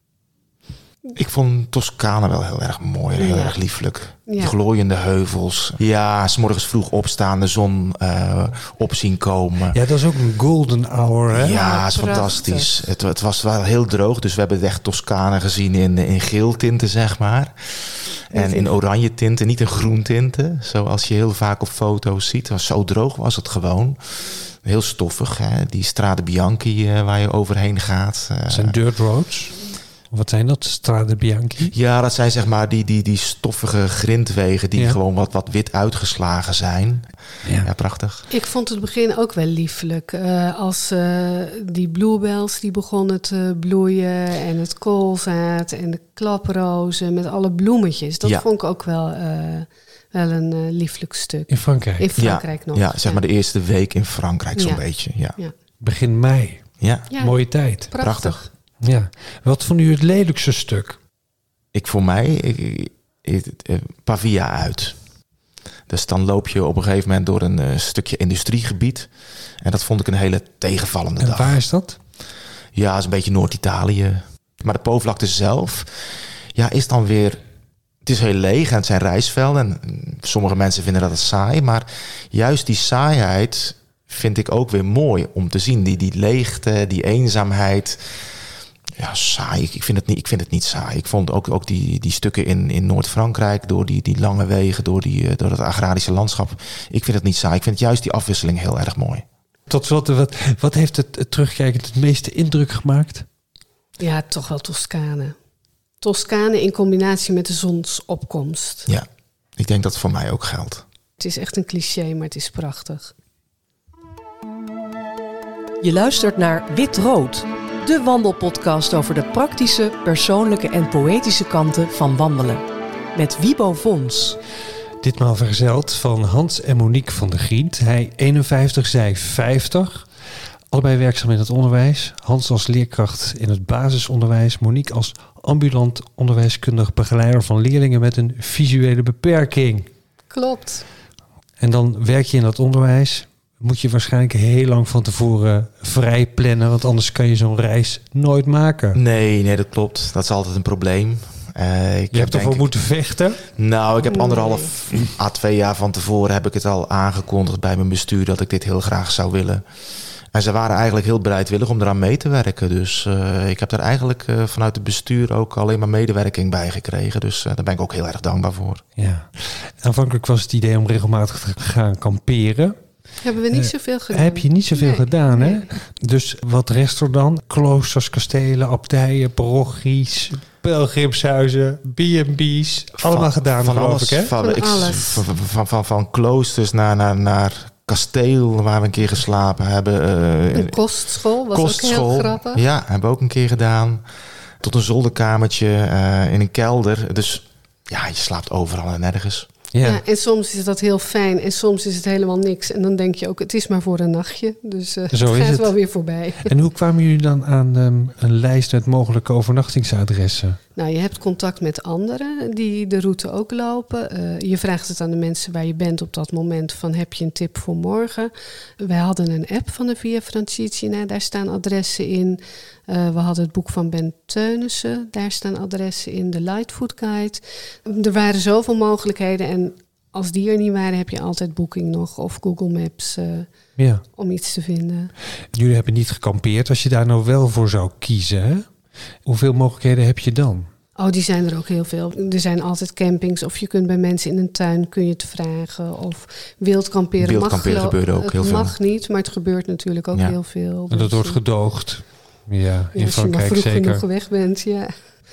Speaker 1: Ik vond Toscane wel heel erg mooi en heel
Speaker 2: Ja.
Speaker 1: erg lieflijk.
Speaker 2: Ja.
Speaker 1: Die glooiende heuvels. Ja, 's morgens vroeg opstaan, de zon uh, op zien komen.
Speaker 4: Ja, dat is ook een golden hour, hè?
Speaker 1: Ja,
Speaker 2: Ja,
Speaker 1: is
Speaker 2: prachtig.
Speaker 1: fantastisch. Het, het was wel heel droog, dus we hebben echt Toscane gezien in, in geel tinten, zeg maar. En in oranje tinten, niet in groen tinten. Zoals je heel vaak op foto's ziet. Zo droog was het gewoon. Heel stoffig, hè? Die Strade Bianchi uh, waar je overheen gaat. Uh,
Speaker 4: Dat zijn dirt roads. Wat zijn dat? Strade Bianchi?
Speaker 1: Ja, dat zijn zeg maar die, die, die stoffige grindwegen die
Speaker 4: Ja.
Speaker 1: gewoon wat, wat wit uitgeslagen zijn.
Speaker 4: Ja.
Speaker 1: Ja, prachtig.
Speaker 2: Ik vond het begin ook wel lieflijk. Uh, als uh, die bluebells die begonnen te bloeien en het koolzaad en de klaprozen met alle bloemetjes. Dat
Speaker 1: Ja.
Speaker 2: vond ik ook wel, uh, wel een uh, lieflijk stuk.
Speaker 4: In Frankrijk.
Speaker 2: In Frankrijk
Speaker 1: ja,
Speaker 2: nog.
Speaker 1: Ja, zeg maar de eerste week in Frankrijk zo'n
Speaker 2: Ja.
Speaker 1: beetje. Ja.
Speaker 2: Ja.
Speaker 4: Begin mei.
Speaker 1: Ja.
Speaker 2: Ja,
Speaker 4: Mooie tijd.
Speaker 2: prachtig.
Speaker 1: prachtig.
Speaker 4: Ja. Wat vonden jullie het lelijkste stuk?
Speaker 1: Ik voor mij, ik, ik, ik- eh, Pavia uit. Dus dan loop je op een gegeven moment door een uh, stukje industriegebied. En dat vond ik een hele tegenvallende
Speaker 4: En
Speaker 1: dag.
Speaker 4: waar is dat?
Speaker 1: Ja, het is een beetje Noord-Italië. Maar de Po-vlakte zelf, ja, is dan weer... Het is heel leeg en het zijn rijstvelden. En sommige mensen vinden dat het saai. Maar juist die saaiheid vind ik ook weer mooi om te zien. Die, die leegte, die eenzaamheid. Ja, saai. Ik vind het niet, ik vind het niet saai. Ik vond ook, ook die, die stukken in, in Noord-Frankrijk... door die, die lange wegen, door, die, door het agrarische landschap. Ik vind het niet saai. Ik vind juist die afwisseling heel erg mooi.
Speaker 4: Tot slot, wat, wat heeft het, het terugkijkend het meeste indruk gemaakt?
Speaker 2: Ja, toch wel Toscane. Toscane in combinatie met de zonsopkomst.
Speaker 1: Ja, ik denk dat het voor mij ook geldt.
Speaker 2: Het is echt een cliché, maar het is prachtig.
Speaker 3: Je luistert naar Wit-Rood, de wandelpodcast over de praktische, persoonlijke en poëtische kanten van wandelen. Met Wibo Vons.
Speaker 4: Ditmaal vergezeld van Hans en Monique van der Griend. Hij eenenvijftig, zij vijftig. Allebei werkzaam in het onderwijs. Hans als leerkracht in het basisonderwijs. Monique als ambulant onderwijskundig begeleider van leerlingen met een visuele beperking.
Speaker 2: Klopt.
Speaker 4: En dan werk je in dat onderwijs. moet je waarschijnlijk heel lang van tevoren vrij plannen, want anders kan je zo'n reis nooit maken.
Speaker 1: Nee, nee, dat klopt. Dat is altijd een probleem. Uh, ik
Speaker 4: je hebt ervoor
Speaker 1: ik,
Speaker 4: moeten vechten?
Speaker 1: Nou, ik heb anderhalf à twee jaar van tevoren heb ik het al aangekondigd bij mijn bestuur dat ik dit heel graag zou willen. En ze waren eigenlijk heel bereidwillig om eraan mee te werken. Dus uh, ik heb daar eigenlijk uh, vanuit het bestuur ook alleen maar medewerking bij gekregen. Dus uh, daar ben ik ook heel erg dankbaar voor.
Speaker 4: Ja. Aanvankelijk was het idee om regelmatig te gaan kamperen.
Speaker 2: Hebben we niet uh, zoveel gedaan.
Speaker 4: Heb je niet zoveel nee. gedaan, hè? Nee. Dus wat rest er dan? Kloosters, kastelen, abdijen, parochies, pelgrimshuizen, B en B's. Allemaal van, gedaan,
Speaker 1: van
Speaker 4: geloof
Speaker 1: alles,
Speaker 4: ik, hè?
Speaker 1: Van,
Speaker 2: van
Speaker 1: ik,
Speaker 2: alles.
Speaker 1: Van, van, van, van kloosters naar, naar, naar kasteel, waar we een keer geslapen hebben. Uh,
Speaker 2: een kostschool was
Speaker 1: kostschool,
Speaker 2: ook heel grappig.
Speaker 1: Ja, hebben we ook een keer gedaan. Tot een zolderkamertje uh, in een kelder. Dus ja, je slaapt overal en nergens.
Speaker 2: Ja. ja, en soms is dat heel fijn en soms is het helemaal niks. En dan denk je ook, het is maar voor een nachtje. Dus uh,
Speaker 4: Zo
Speaker 2: het
Speaker 4: is
Speaker 2: gaat
Speaker 4: het
Speaker 2: wel weer voorbij.
Speaker 4: En hoe kwamen jullie dan aan um, een lijst met mogelijke overnachtingsadressen?
Speaker 2: Nou, je hebt contact met anderen die de route ook lopen. Uh, je vraagt het aan de mensen waar je bent op dat moment van heb je een tip voor morgen? Wij hadden een app van de Via Francigena, daar staan adressen in. Uh, we hadden het boek van Ben Teunissen, daar staan adressen in. De Lightfoot Guide. Er waren zoveel mogelijkheden en als die er niet waren heb je altijd Booking nog of Google Maps uh, ja. om iets te vinden.
Speaker 4: Jullie hebben niet gekampeerd. Als je daar nou wel voor zou kiezen, hè? Hoeveel mogelijkheden heb je dan?
Speaker 2: Oh, die zijn er ook heel veel. Er zijn altijd campings of je kunt bij mensen in een tuin kun je het vragen. Of wild kamperen.
Speaker 1: Wild
Speaker 2: mag
Speaker 1: kamperen
Speaker 2: gelo-
Speaker 1: gebeurt ook
Speaker 2: het
Speaker 1: heel veel.
Speaker 2: Het mag niet, maar het gebeurt natuurlijk ook ja. heel veel.
Speaker 4: En dat
Speaker 2: dus,
Speaker 4: wordt gedoogd. Ja, in
Speaker 2: ja,
Speaker 4: Frankrijk
Speaker 2: als je maar vroeg
Speaker 4: zeker.
Speaker 2: genoeg weg bent, ja.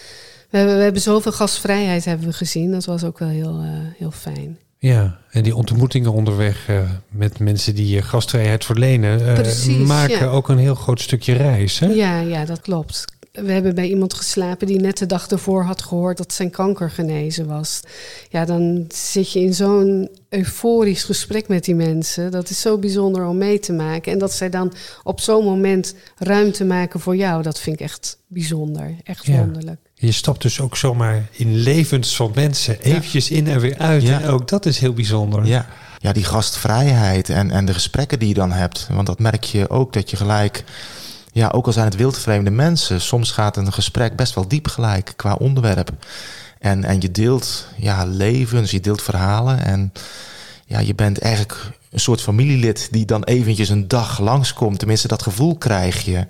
Speaker 2: We hebben, we hebben zoveel gastvrijheid hebben we gezien. Dat was ook wel heel, uh, heel fijn.
Speaker 4: Ja, en die ontmoetingen onderweg uh, met mensen die je gastvrijheid verlenen uh,
Speaker 2: Precies,
Speaker 4: maken
Speaker 2: ja.
Speaker 4: ook een heel groot stukje reis, hè?
Speaker 2: Ja, ja, dat klopt. We hebben bij iemand geslapen die net de dag ervoor had gehoord dat zijn kanker genezen was. Ja, dan zit je in zo'n euforisch gesprek met die mensen. Dat is zo bijzonder om mee te maken. En dat zij dan op zo'n moment ruimte maken voor jou, dat vind ik echt bijzonder. Echt
Speaker 4: ja.
Speaker 2: wonderlijk.
Speaker 4: Je stapt dus ook zomaar in levens van mensen eventjes ja. in en weer uit. Ja. En ook dat is heel bijzonder.
Speaker 1: Ja, ja die gastvrijheid en, en de gesprekken die je dan hebt. Want dat merk je ook dat je gelijk... Ja, ook al zijn het wildvreemde mensen, soms gaat een gesprek best wel diep gelijk qua onderwerp. En, en je deelt ja, levens, je deelt verhalen en ja, je bent eigenlijk een soort familielid die dan eventjes een dag langskomt. Tenminste, dat gevoel krijg je.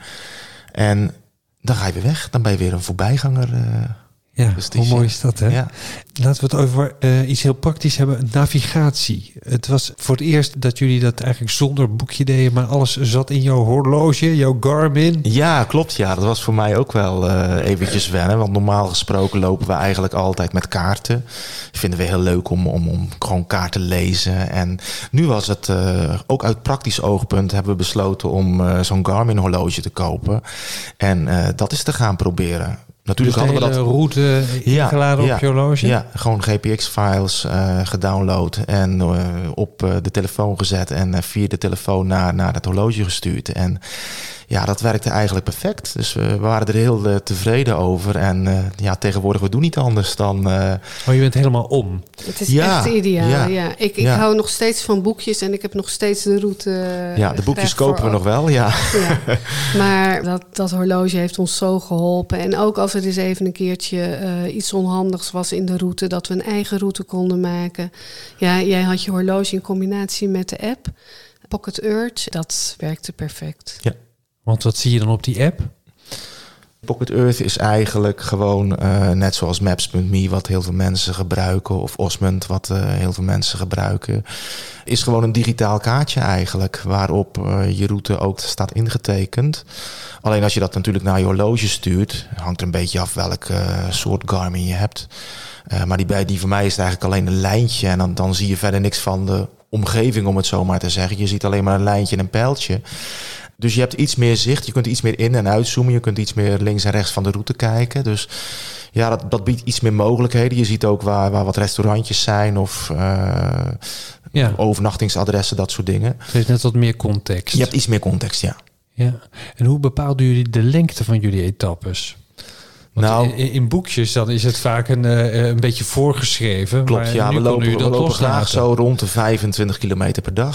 Speaker 1: En dan ga je weer weg, dan ben je weer een voorbijganger. Uh,
Speaker 4: ja,
Speaker 1: dus
Speaker 4: hoe mooi is dat, hè?
Speaker 1: Ja.
Speaker 4: Laten we het over uh, iets heel praktisch hebben. Navigatie. Het was voor het eerst dat jullie dat eigenlijk zonder boekje deden, maar alles zat in jouw horloge, jouw Garmin.
Speaker 1: Ja, klopt. Ja, dat was voor mij ook wel uh, eventjes wennen. Want normaal gesproken lopen we eigenlijk altijd met kaarten. Vinden we heel leuk om, om, om gewoon kaarten te lezen. En nu was het, uh, ook uit praktisch oogpunt, hebben we besloten om uh, zo'n Garmin horloge te kopen. En uh, dat is te gaan proberen. Natuurlijk
Speaker 4: dus de
Speaker 1: hadden we dat
Speaker 4: route ingeladen
Speaker 1: ja,
Speaker 4: op je horloge?
Speaker 1: Ja, gewoon G P X-files uh, gedownload en uh, op uh, de telefoon gezet en uh, via de telefoon naar, naar het horloge gestuurd. En ja, dat werkte eigenlijk perfect. Dus we waren er heel uh, tevreden over. En uh, ja, tegenwoordig, we doen niet anders dan... Uh...
Speaker 4: Oh, je bent helemaal om.
Speaker 2: Het is
Speaker 1: ja,
Speaker 2: echt ideaal, ja. ja. Ik, ik
Speaker 1: ja.
Speaker 2: hou nog steeds van boekjes en ik heb nog steeds de route... Uh,
Speaker 1: ja, de boekjes kopen we nog wel, ja.
Speaker 2: ja. Maar dat, dat horloge heeft ons zo geholpen. En ook als er eens even een keertje uh, iets onhandigs was in de route... dat we een eigen route konden maken. Ja, jij had je horloge in combinatie met de app. Pocket Earth, dat werkte perfect.
Speaker 1: Ja.
Speaker 4: Want wat zie je dan op die app?
Speaker 1: Pocket Earth is eigenlijk gewoon uh, net zoals Maps punt me, wat heel veel mensen gebruiken, of Osmond, wat uh, heel veel mensen gebruiken. Is gewoon een digitaal kaartje eigenlijk, waarop uh, je route ook staat ingetekend. Alleen als je dat natuurlijk naar je horloge stuurt, hangt er een beetje af welk uh, soort Garmin je hebt. Uh, maar die, bij die van mij is het eigenlijk alleen een lijntje en dan, dan zie je verder niks van de omgeving, om het zo maar te zeggen. Je ziet alleen maar een lijntje en een pijltje. Dus je hebt iets meer zicht, je kunt iets meer in- en uitzoomen. Je kunt iets meer links en rechts van de route kijken. Dus ja, dat, dat biedt iets meer mogelijkheden. Je ziet ook waar, waar wat restaurantjes zijn of uh, ja. overnachtingsadressen, dat soort dingen.
Speaker 4: Het heeft net wat meer context.
Speaker 1: Je hebt iets meer context, ja.
Speaker 4: ja. En hoe bepaalden jullie de lengte van jullie etappes? Want nou, in, in boekjes dan is het vaak een, uh, een beetje voorgeschreven.
Speaker 1: Klopt,
Speaker 4: maar
Speaker 1: ja.
Speaker 4: nu
Speaker 1: We lopen,
Speaker 4: we
Speaker 1: we lopen
Speaker 4: loslaten.
Speaker 1: graag zo rond de vijfentwintig kilometer per dag.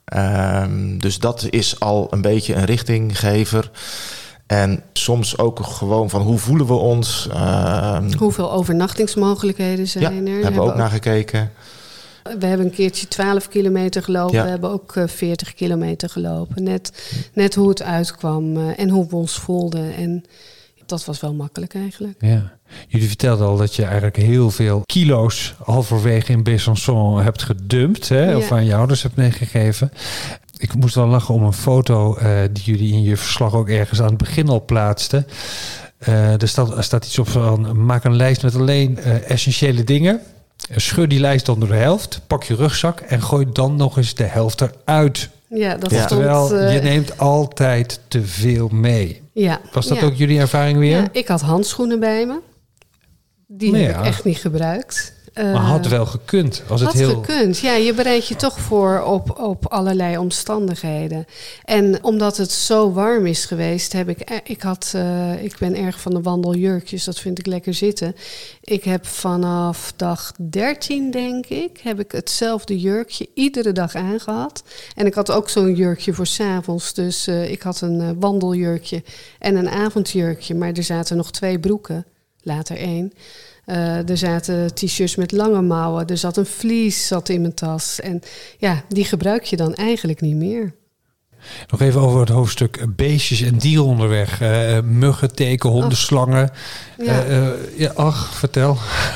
Speaker 1: Um, dus dat is al een beetje een richtinggever. En soms ook gewoon van hoe voelen we ons. Uh,
Speaker 2: Hoeveel overnachtingsmogelijkheden zijn
Speaker 1: ja,
Speaker 2: er?
Speaker 1: Hebben we
Speaker 2: hebben
Speaker 1: ook naar gekeken.
Speaker 2: We hebben een keertje twaalf kilometer gelopen.
Speaker 1: Ja.
Speaker 2: We hebben ook uh, veertig kilometer gelopen. Net, net hoe het uitkwam uh, en hoe we ons voelden. En dat was wel makkelijk eigenlijk.
Speaker 5: Ja. Jullie vertelden al dat je eigenlijk heel veel kilo's halverwege in Besançon hebt gedumpt. Hè?
Speaker 2: Ja.
Speaker 5: Of aan je ouders hebt meegegeven. Ik moest wel lachen om een foto uh, die jullie in je verslag ook ergens aan het begin al plaatsten. Uh, er, staat, er staat iets op van maak een lijst met alleen uh, essentiële dingen. Scheur die lijst dan door de helft. Pak je rugzak en gooi dan nog eens de helft eruit.
Speaker 2: Ja, dat
Speaker 1: Ja.
Speaker 2: stond...
Speaker 5: Terwijl
Speaker 2: uh,
Speaker 5: je neemt altijd te veel mee.
Speaker 2: ja,
Speaker 5: Was dat
Speaker 2: ja.
Speaker 5: ook jullie ervaring weer?
Speaker 2: Ja, ik had handschoenen bij me. Die
Speaker 5: Nou
Speaker 2: heb
Speaker 5: ja.
Speaker 2: ik echt niet gebruikt. Uh,
Speaker 5: Maar had wel gekund. Als het
Speaker 2: had
Speaker 5: heel...
Speaker 2: gekund. Ja, je bereidt je toch voor op, op allerlei omstandigheden. En omdat het zo warm is geweest, heb ik... Ik, had, uh, ik ben erg van de wandeljurkjes, dat vind ik lekker zitten. Ik heb vanaf dag dertien, denk ik, heb ik hetzelfde jurkje iedere dag aangehad. En ik had ook zo'n jurkje voor 's avonds. Dus uh, ik had een uh, wandeljurkje en een avondjurkje. Maar er zaten nog twee broeken, later één. Uh, er zaten t-shirts met lange mouwen. Er zat een vlies zat in mijn tas. En ja, die gebruik je dan eigenlijk niet meer.
Speaker 5: Nog even over het hoofdstuk beestjes en dieren onderweg. Uh, muggen, teken, honden,
Speaker 2: Ach.
Speaker 5: slangen.
Speaker 2: Ja.
Speaker 5: Uh, uh, ja, ach, vertel.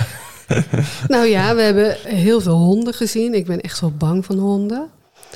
Speaker 2: Nou ja, we hebben heel veel honden gezien. Ik ben echt wel bang van honden.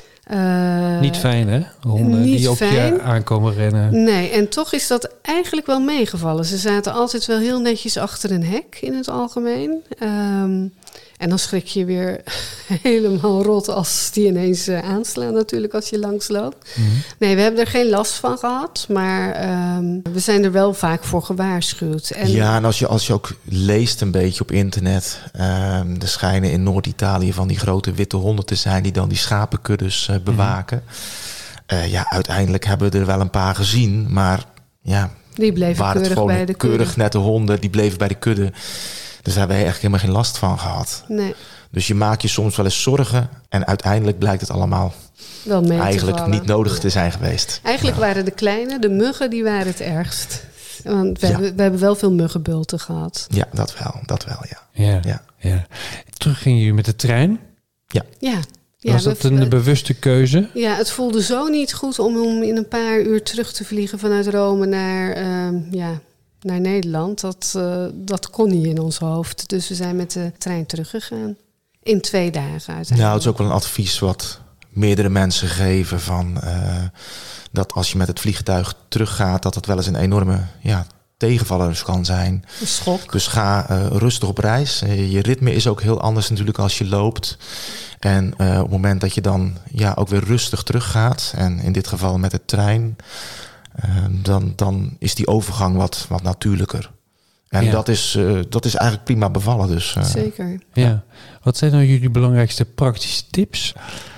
Speaker 2: Uh,
Speaker 5: Niet fijn, hè? Honden
Speaker 2: niet
Speaker 5: die op
Speaker 2: fijn.
Speaker 5: je aankomen rennen.
Speaker 2: Nee, en toch is dat eigenlijk wel meegevallen. Ze zaten altijd wel heel netjes achter een hek in het algemeen. Um, en dan schrik je weer helemaal rot als die ineens uh, aanslaan natuurlijk als je langsloopt.
Speaker 5: Mm-hmm.
Speaker 2: Nee, we hebben er geen last van gehad, maar um, we zijn er wel vaak voor gewaarschuwd. En
Speaker 1: Ja, en als je, als je ook leest een beetje op internet, um, er schijnen in Noord-Italië van die grote witte honden te zijn die dan die schapenkuddes uh, bewaken. Mm-hmm. Uh, ja, uiteindelijk hebben we er wel een paar gezien, maar ja,
Speaker 2: die bleven
Speaker 1: waren het
Speaker 2: keurig
Speaker 1: gewoon
Speaker 2: bij de kudde.
Speaker 1: keurig nette honden, die bleven bij de kudde. Dus daar hebben we eigenlijk helemaal geen last van gehad.
Speaker 2: Nee,
Speaker 1: Dus je maakt je soms wel eens zorgen en uiteindelijk blijkt het allemaal
Speaker 2: wel mee te
Speaker 1: eigenlijk
Speaker 2: vallen.
Speaker 1: niet nodig
Speaker 2: Ja.
Speaker 1: te zijn geweest.
Speaker 2: Eigenlijk
Speaker 1: Ja.
Speaker 2: waren de kleine, de muggen, die waren het ergst. Want we,
Speaker 1: Ja.
Speaker 2: hebben, we hebben wel veel muggenbulten gehad.
Speaker 1: Ja, dat wel, dat wel, ja.
Speaker 5: Ja,
Speaker 1: Ja.
Speaker 5: ja. Terug gingen jullie met de trein.
Speaker 2: Ja. Ja,
Speaker 5: Was
Speaker 2: we-
Speaker 5: dat een bewuste keuze?
Speaker 2: ja, het voelde zo niet goed om, om in een paar uur terug te vliegen vanuit Rome naar, uh, ja, naar Nederland. Dat, uh, dat kon niet in ons hoofd. Dus we zijn met de trein teruggegaan. In twee dagen uiteindelijk.
Speaker 1: Nou, het is ook wel een advies wat meerdere mensen geven van uh, dat als je met het vliegtuig teruggaat, dat dat wel eens een enorme ja, tegenvaller kan zijn.
Speaker 2: Een schok.
Speaker 1: Dus ga uh, rustig op reis. Uh, je ritme is ook heel anders natuurlijk als je loopt. En uh, op het moment dat je dan ja, ook weer rustig teruggaat, en in dit geval met de trein, uh, dan, dan is die overgang wat, wat natuurlijker. En
Speaker 5: Ja.
Speaker 1: dat, is, uh, dat is eigenlijk prima bevallen. Dus, uh,
Speaker 2: Zeker.
Speaker 5: Ja. Wat zijn nou jullie belangrijkste praktische tips?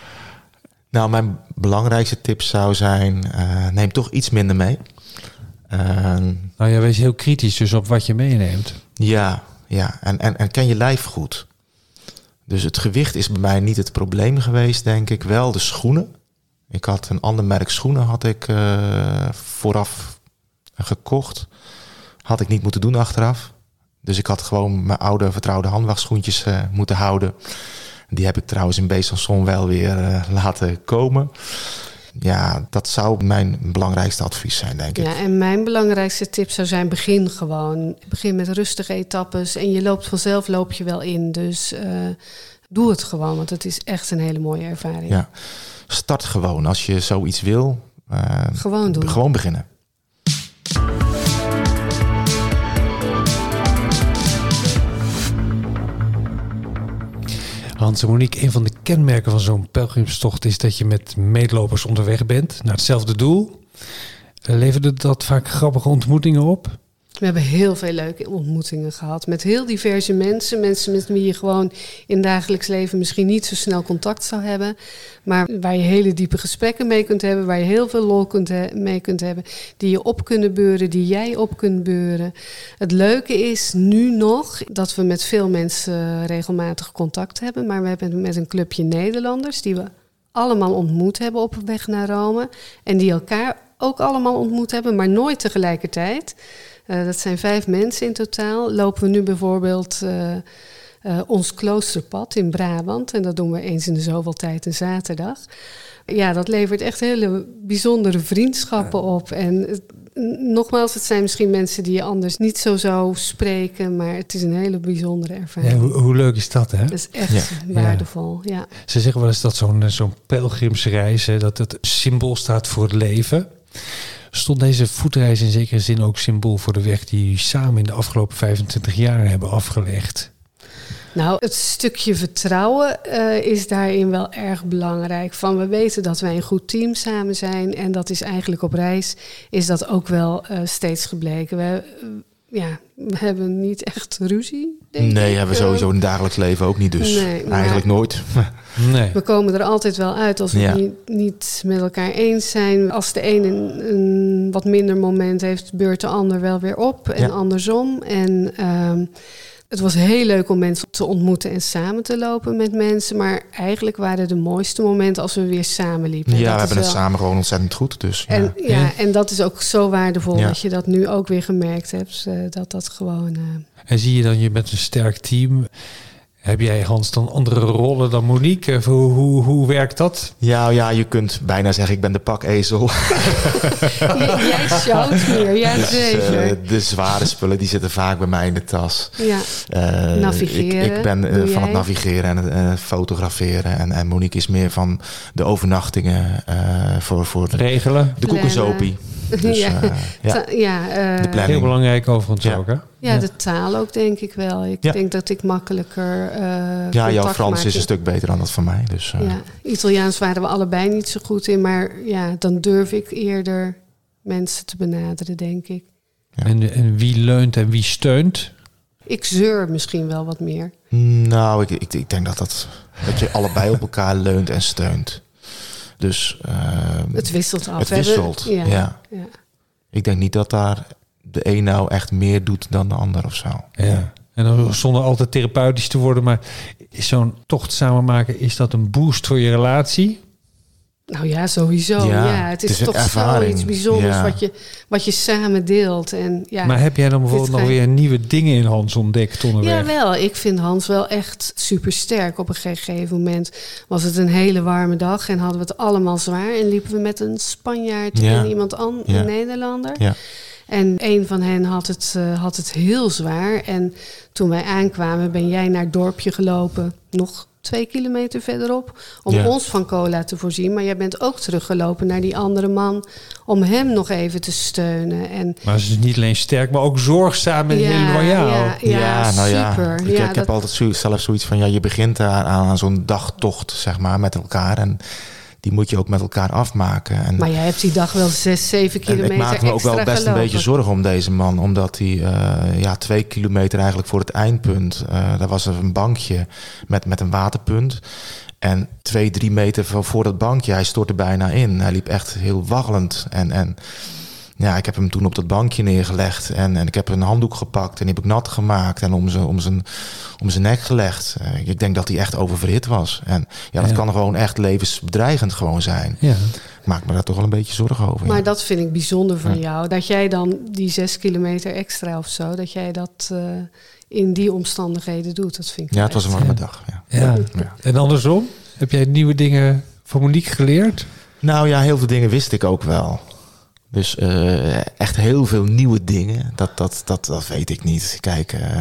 Speaker 1: Nou, mijn belangrijkste tip zou zijn, uh, neem toch iets minder mee. Uh,
Speaker 5: Nou ja, wees heel kritisch dus op wat je meeneemt.
Speaker 1: ja, ja. En, en, en ken je lijf goed. Dus het gewicht is bij mij niet het probleem geweest, denk ik. Wel de schoenen. Ik had een ander merk schoenen had ik uh, vooraf gekocht. Had ik niet moeten doen achteraf. Dus ik had gewoon mijn oude vertrouwde handwachtschoentjes uh, moeten houden. Die heb ik trouwens in Besançon wel weer uh, laten komen. Ja, dat zou mijn belangrijkste advies zijn, denk ik.
Speaker 2: Ja, en mijn belangrijkste tip zou zijn, begin gewoon. Begin met rustige etappes en je loopt vanzelf, loop je wel in. Dus uh, doe het gewoon, want het is echt een hele mooie ervaring.
Speaker 1: Ja. Start gewoon. Als je zoiets wil, uh,
Speaker 2: Gewoon doen.
Speaker 1: Gewoon beginnen.
Speaker 5: Hans en Monique, een van de kenmerken van zo'n pelgrimstocht is dat je met meelopers onderweg bent naar hetzelfde doel. Leverde dat vaak grappige ontmoetingen op?
Speaker 2: We hebben heel veel leuke ontmoetingen gehad met heel diverse mensen. Mensen met wie je gewoon in dagelijks leven misschien niet zo snel contact zou hebben. Maar waar je hele diepe gesprekken mee kunt hebben. Waar je heel veel lol kunt he- mee kunt hebben. Die je op kunnen beuren, die jij op kunt beuren. Het leuke is nu nog dat we met veel mensen regelmatig contact hebben. Maar we hebben met een clubje Nederlanders die we allemaal ontmoet hebben op weg naar Rome. En die elkaar ook allemaal ontmoet hebben, maar nooit tegelijkertijd. Uh, dat zijn vijf mensen in totaal. Lopen we nu bijvoorbeeld uh, uh, ons kloosterpad in Brabant. En dat doen we eens in de zoveel tijd een zaterdag. Ja, dat levert echt hele bijzondere vriendschappen op. En het, nogmaals, het zijn misschien mensen die je anders niet zo zou spreken, maar het is een hele bijzondere ervaring.
Speaker 5: Ja, hoe, hoe leuk is dat, hè?
Speaker 2: Dat is echt ja. waardevol, ja.
Speaker 5: Ze zeggen wel eens dat zo'n, zo'n pelgrimsreis, hè, dat het symbool staat voor het leven. Stond deze voetreis in zekere zin ook symbool voor de weg die jullie samen in de afgelopen vijfentwintig jaar hebben afgelegd?
Speaker 2: Nou, het stukje vertrouwen uh, is daarin wel erg belangrijk. Van we weten dat wij een goed team samen zijn. En dat is eigenlijk op reis is dat ook wel uh, steeds gebleken. We, uh, ja, we hebben niet echt ruzie, denk
Speaker 1: Nee,
Speaker 2: ik.
Speaker 1: hebben we sowieso in het dagelijks leven ook niet. Dus
Speaker 2: nee,
Speaker 1: eigenlijk nooit.
Speaker 5: Nee.
Speaker 2: We komen er altijd wel uit als we
Speaker 1: Ja.
Speaker 2: het niet, niet met elkaar eens zijn. Als de een een, een wat minder moment heeft, beurt de ander wel weer op. En
Speaker 1: Ja.
Speaker 2: andersom. En um, het was heel leuk om mensen te ontmoeten en samen te lopen met mensen. Maar eigenlijk waren de mooiste momenten als we weer samen liepen.
Speaker 1: Ja,
Speaker 2: Dat
Speaker 1: we hebben
Speaker 2: is
Speaker 1: het
Speaker 2: wel-
Speaker 1: samen gewoon ontzettend goed. Dus, ja.
Speaker 2: En, ja,
Speaker 5: Ja.
Speaker 2: en dat is ook zo waardevol
Speaker 1: Ja.
Speaker 2: dat je dat nu ook weer gemerkt hebt. Uh, dat dat gewoon... Uh,
Speaker 5: En zie je dan, je bent een sterk team. Heb jij, Hans, dan andere rollen dan Monique? Of Hoe, hoe, hoe werkt dat?
Speaker 1: Ja, ja, je kunt bijna zeggen, ik ben de pakezel.
Speaker 2: J- jij sjouwt meer, ja
Speaker 1: Dus,
Speaker 2: zeker.
Speaker 1: eh, de zware spullen die zitten vaak bij mij in de tas.
Speaker 2: ja.
Speaker 1: Eh,
Speaker 2: Navigeren,
Speaker 1: Ik, ik ben eh,
Speaker 2: doe
Speaker 1: van
Speaker 2: jij?
Speaker 1: het navigeren en het eh, fotograferen. En, en Monique is meer van de overnachtingen eh, voor, voor de,
Speaker 5: Regelen?
Speaker 1: de koekensopie. Dus,
Speaker 2: ja,
Speaker 1: eh, ja.
Speaker 2: Ta- ja, uh,
Speaker 1: De planning.
Speaker 5: Heel belangrijk overigens
Speaker 1: Ja.
Speaker 5: ook, hè?
Speaker 2: ja, de taal ook denk ik wel. Ik
Speaker 1: Ja.
Speaker 2: denk dat ik makkelijker uh,
Speaker 1: Ja, jouw
Speaker 2: contact
Speaker 1: Frans
Speaker 2: maak.
Speaker 1: is een stuk beter dan dat van mij. Dus, eh,
Speaker 2: Ja, Italiaans waren we allebei niet zo goed in. Maar ja, dan durf ik eerder mensen te benaderen, denk ik.
Speaker 1: Ja.
Speaker 5: En, en wie leunt en wie steunt?
Speaker 2: Ik zeur misschien wel wat meer.
Speaker 1: Nou, ik, ik, ik denk dat, dat, dat je allebei op elkaar leunt en steunt. Dus eh,
Speaker 2: Het wisselt af.
Speaker 1: het
Speaker 2: We hebben-
Speaker 1: wisselt,
Speaker 2: Ja,
Speaker 1: ja.
Speaker 2: ja.
Speaker 1: ik denk niet dat daar de een nou echt meer doet dan de ander of zo.
Speaker 5: Ja. En dan zonder altijd therapeutisch te worden, maar is zo'n tocht samen maken, is dat een boost voor je relatie?
Speaker 2: Nou ja, sowieso. Ja,
Speaker 1: Ja,
Speaker 2: het is,
Speaker 1: het is een
Speaker 2: toch
Speaker 1: ervaring.
Speaker 2: zoiets bijzonders
Speaker 1: Ja.
Speaker 2: wat, je, wat je samen deelt. En, ja,
Speaker 5: Maar heb jij dan bijvoorbeeld
Speaker 2: dit
Speaker 5: nog
Speaker 2: ga je-
Speaker 5: weer nieuwe dingen in Hans ontdekt onderweg?
Speaker 2: Jawel, ik vind Hans wel echt super sterk. Op een gegeven moment was het een hele warme dag en hadden we het allemaal zwaar. En liepen we met een Spanjaard
Speaker 1: Ja.
Speaker 2: en iemand an,
Speaker 1: Ja.
Speaker 2: een Nederlander.
Speaker 1: Ja.
Speaker 2: En een van hen had het, uh, had het heel zwaar. En toen wij aankwamen ben jij naar het dorpje gelopen. Nog twee kilometer verderop. Om
Speaker 1: Ja.
Speaker 2: ons van cola te voorzien. Maar jij bent ook teruggelopen naar die andere man. Om hem nog even te steunen. En
Speaker 5: Maar ze is niet alleen sterk, maar ook zorgzaam en heel loyaal.
Speaker 2: ja, ja,
Speaker 1: nou ja,
Speaker 2: super.
Speaker 1: ik,
Speaker 2: Ja,
Speaker 1: ik heb
Speaker 2: dat-
Speaker 1: altijd zo, zelf zoiets van, ja, je begint daar aan, aan zo'n dagtocht, zeg maar, met elkaar. En die moet je ook met elkaar afmaken. En,
Speaker 2: Maar jij hebt die dag wel zes, zeven
Speaker 1: en
Speaker 2: kilometer
Speaker 1: ik maak me ook wel
Speaker 2: extra
Speaker 1: best
Speaker 2: gelopen.
Speaker 1: een beetje zorgen om deze man. Omdat hij eh, ja, twee kilometer eigenlijk voor het eindpunt, uh, daar was er een bankje met, met een waterpunt. En twee, drie meter voor, voor dat bankje, hij stortte bijna in. Hij liep echt heel waggelend. En, en ja, ik heb hem toen op dat bankje neergelegd. En, en ik heb een handdoek gepakt en die heb ik nat gemaakt. En om zijn, om zijn, om zijn nek gelegd. Uh, ik denk dat hij echt oververhit was. En ja, dat
Speaker 5: Ja.
Speaker 1: kan gewoon echt levensbedreigend gewoon zijn.
Speaker 5: Ja.
Speaker 1: Ik maak me daar toch wel een beetje zorgen over.
Speaker 2: Maar
Speaker 1: ja.
Speaker 2: dat vind ik bijzonder van
Speaker 1: Ja.
Speaker 2: jou. Dat jij dan die zes kilometer extra of zo, dat jij dat uh, in die omstandigheden doet. Dat vind ik
Speaker 1: Ja, het was een
Speaker 2: echt-
Speaker 1: warme dag. Ja.
Speaker 5: Ja.
Speaker 1: Ja.
Speaker 5: En andersom? Heb jij nieuwe dingen van Monique geleerd?
Speaker 1: Nou ja, heel veel dingen wist ik ook wel. Dus uh, echt heel veel nieuwe dingen, dat, dat, dat, dat weet ik niet. Kijk, uh,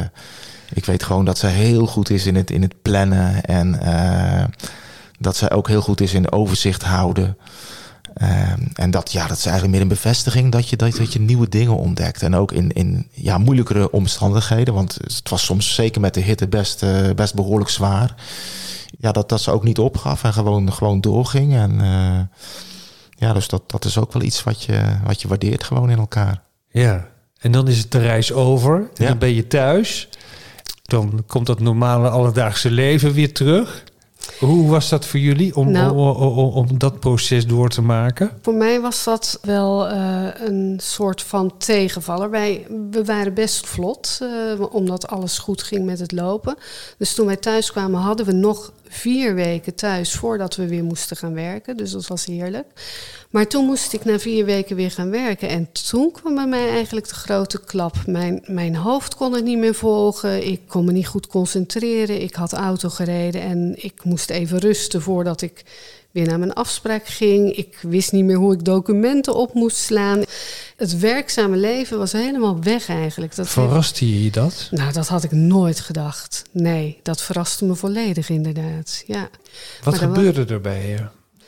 Speaker 1: ik weet gewoon dat zij heel goed is in het, in het plannen. En uh, dat zij ook heel goed is in overzicht houden. Uh, en dat, ja, dat is eigenlijk meer een bevestiging dat je, dat, dat je nieuwe dingen ontdekt. En ook in, in ja, moeilijkere omstandigheden. Want het was soms zeker met de hitte best, uh, best behoorlijk zwaar. Ja, dat, dat ze ook niet opgaf en gewoon, gewoon doorging. En uh, ja, dus dat, dat is ook wel iets wat je, wat je waardeert gewoon in elkaar.
Speaker 5: Ja. En dan is het de reis over. En
Speaker 1: Ja.
Speaker 5: dan ben je thuis. Dan komt dat normale alledaagse leven weer terug. Hoe was dat voor jullie om,
Speaker 2: Nou,
Speaker 5: om, om, om dat proces door te maken?
Speaker 2: Voor mij was dat wel uh, een soort van tegenvaller. Wij, we waren best vlot, uh, omdat alles goed ging met het lopen. Dus toen wij thuis kwamen hadden we nog vier weken thuis voordat we weer moesten gaan werken. Dus dat was heerlijk. Maar toen moest ik na vier weken weer gaan werken. En toen kwam bij mij eigenlijk de grote klap. Mijn, mijn hoofd kon het niet meer volgen. Ik kon me niet goed concentreren. Ik had auto gereden en ik moest even rusten voordat ik weer naar mijn afspraak ging. Ik wist niet meer hoe ik documenten op moest slaan. Het werkzame leven was helemaal weg eigenlijk. Dat
Speaker 5: Verraste je je dat?
Speaker 2: Nou, dat had ik nooit gedacht. Nee, dat verraste me volledig inderdaad. Ja.
Speaker 5: Wat
Speaker 2: Maar
Speaker 5: gebeurde er bij je?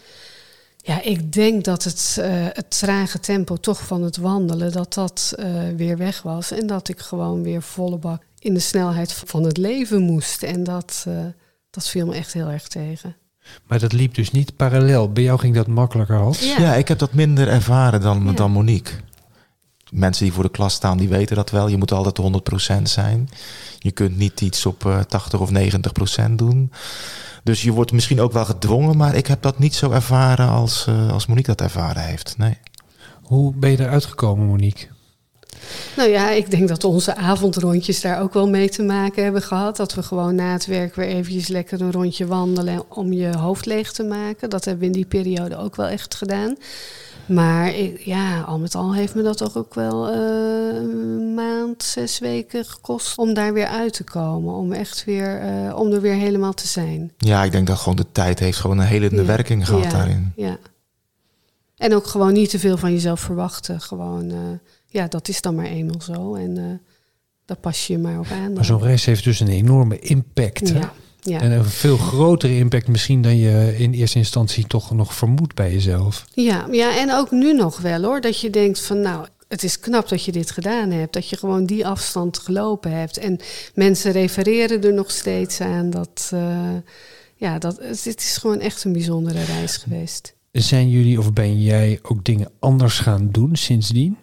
Speaker 2: Ja, ik denk dat het, uh, het trage tempo toch van het wandelen, dat dat uh, weer weg was. En dat ik gewoon weer volle bak in de snelheid van het leven moest. En dat, uh, dat viel me echt heel erg tegen.
Speaker 5: Maar dat liep dus niet parallel. Bij jou ging dat makkelijker, Hans?
Speaker 2: Ja,
Speaker 1: Ja, ik heb dat minder ervaren dan,
Speaker 2: Ja.
Speaker 1: dan Monique. Mensen die voor de klas staan, die weten dat wel. Je moet altijd honderd procent zijn. Je kunt niet iets op uh, tachtig of negentig procent doen. Dus je wordt misschien ook wel gedwongen, maar ik heb dat niet zo ervaren als, uh, als Monique dat ervaren heeft. Nee.
Speaker 5: Hoe ben je eruit gekomen, Monique?
Speaker 2: Nou ja, ik denk dat onze avondrondjes daar ook wel mee te maken hebben gehad. Dat we gewoon na het werk weer eventjes lekker een rondje wandelen om je hoofd leeg te maken. Dat hebben we in die periode ook wel echt gedaan. Maar ik, ja, al met al heeft me dat toch ook wel uh, een maand, zes weken gekost om daar weer uit te komen. Om echt weer, uh, om er weer helemaal te zijn.
Speaker 1: Ja, ik denk dat gewoon de tijd heeft gewoon een hele
Speaker 2: Ja.
Speaker 1: werking gehad
Speaker 2: Ja,
Speaker 1: daarin.
Speaker 2: Ja. En ook gewoon niet te veel van jezelf verwachten. Gewoon, uh, ja, dat is dan maar eenmaal zo. En uh, daar pas je je maar op aan.
Speaker 5: Maar zo'n reis heeft dus een enorme impact. Hè?
Speaker 2: Ja, ja.
Speaker 5: En een veel grotere impact misschien dan je in eerste instantie toch nog vermoedt bij jezelf.
Speaker 2: Ja, ja, en ook nu nog wel hoor. Dat je denkt van nou, het is knap dat je dit gedaan hebt. Dat je gewoon die afstand gelopen hebt. En mensen refereren er nog steeds aan. Dat, uh, ja, dat, het is gewoon echt een bijzondere reis geweest.
Speaker 5: Zijn jullie of ben jij ook dingen anders gaan doen sindsdien?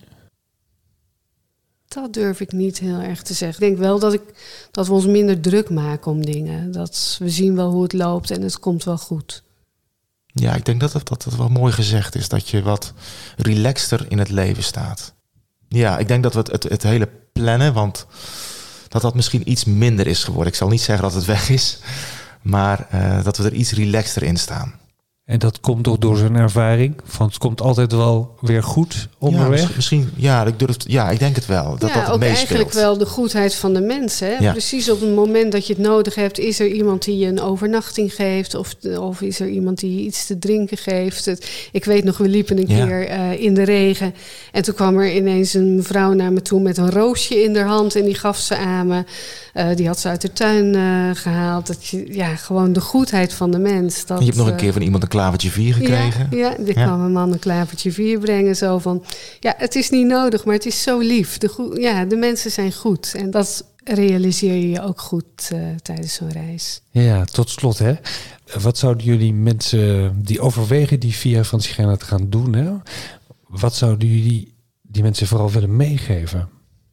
Speaker 2: Dat durf ik niet heel erg te zeggen. Ik denk wel dat, ik, dat we ons minder druk maken om dingen. Dat we zien wel hoe het loopt en het komt wel goed.
Speaker 1: Ja, ik denk dat het, dat het wel mooi gezegd is. Dat je wat relaxter in het leven staat. Ja, ik denk dat we het, het, het hele plannen, want dat dat misschien iets minder is geworden. Ik zal niet zeggen dat het weg is, maar uh, dat we er iets relaxter in staan.
Speaker 5: En dat komt toch door zijn ervaring? Van het komt altijd wel weer goed onderweg?
Speaker 1: Ja, misschien, misschien, ja, ik durf, ja, ik denk het wel. Dat
Speaker 2: ja,
Speaker 1: dat het
Speaker 2: ook
Speaker 1: meespeelt.
Speaker 2: eigenlijk wel de goedheid van de mensen. Hè?
Speaker 1: Ja.
Speaker 2: Precies op het moment dat je het nodig hebt, is er iemand die je een overnachting geeft. Of, of is er iemand die je iets te drinken geeft. Het, ik weet nog, we liepen een
Speaker 1: Ja.
Speaker 2: keer uh, in de regen. En toen kwam er ineens een vrouw naar me toe met een roosje in haar hand. En die gaf ze aan me. Uh, die had ze uit de tuin uh, gehaald. Dat je, ja, gewoon de goedheid van de mens. Dat,
Speaker 1: je hebt nog een
Speaker 2: uh,
Speaker 1: keer van iemand een klavertje vier gekregen.
Speaker 2: Ja, ja, er
Speaker 1: Ja.
Speaker 2: kwam een man een klavertje vier brengen. Zo van, ja, het is niet nodig, maar het is zo lief. De, goe- ja, de mensen zijn goed. En dat realiseer je je ook goed uh, tijdens zo'n reis.
Speaker 5: Ja, tot slot hè. Wat zouden jullie mensen die overwegen die Via Francigena te gaan doen, hè? Wat zouden jullie die mensen vooral willen meegeven?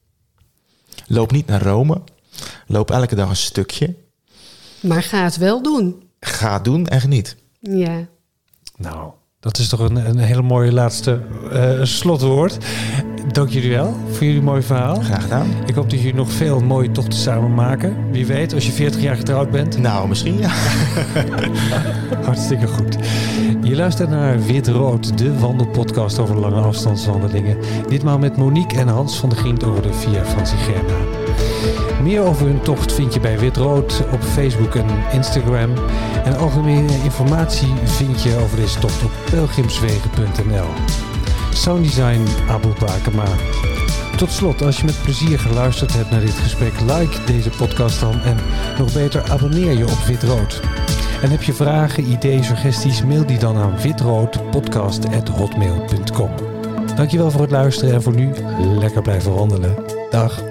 Speaker 1: Loop niet naar Rome. Loop elke dag een stukje.
Speaker 2: Maar ga het wel doen.
Speaker 1: Ga het doen en geniet.
Speaker 2: Ja.
Speaker 5: Nou, dat is toch een, een hele mooie laatste uh, slotwoord. Dank jullie wel voor jullie mooie verhaal.
Speaker 1: Graag gedaan.
Speaker 5: Ik hoop dat jullie nog veel mooie tochten samen maken. Wie weet, als je veertig jaar getrouwd bent.
Speaker 1: Nou, misschien ja.
Speaker 5: Hartstikke goed. Je luistert naar Wit Rood, de wandelpodcast over lange afstandswandelingen. Ditmaal met Monique en Hans van der Grient over de Via Francigena. Meer over hun tocht vind je bij Wit Rood op Facebook en Instagram. En algemene informatie vind je over deze tocht op pelgrimswegen punt n l. Sounddesign Abu Bakema. Tot slot, als je met plezier geluisterd hebt naar dit gesprek, like deze podcast dan en nog beter abonneer je op Wit Rood. En heb je vragen, ideeën, suggesties, mail die dan aan witroodpodcast apenstaartje hotmail punt com. Dankjewel voor het luisteren en voor nu lekker blijven wandelen. Dag.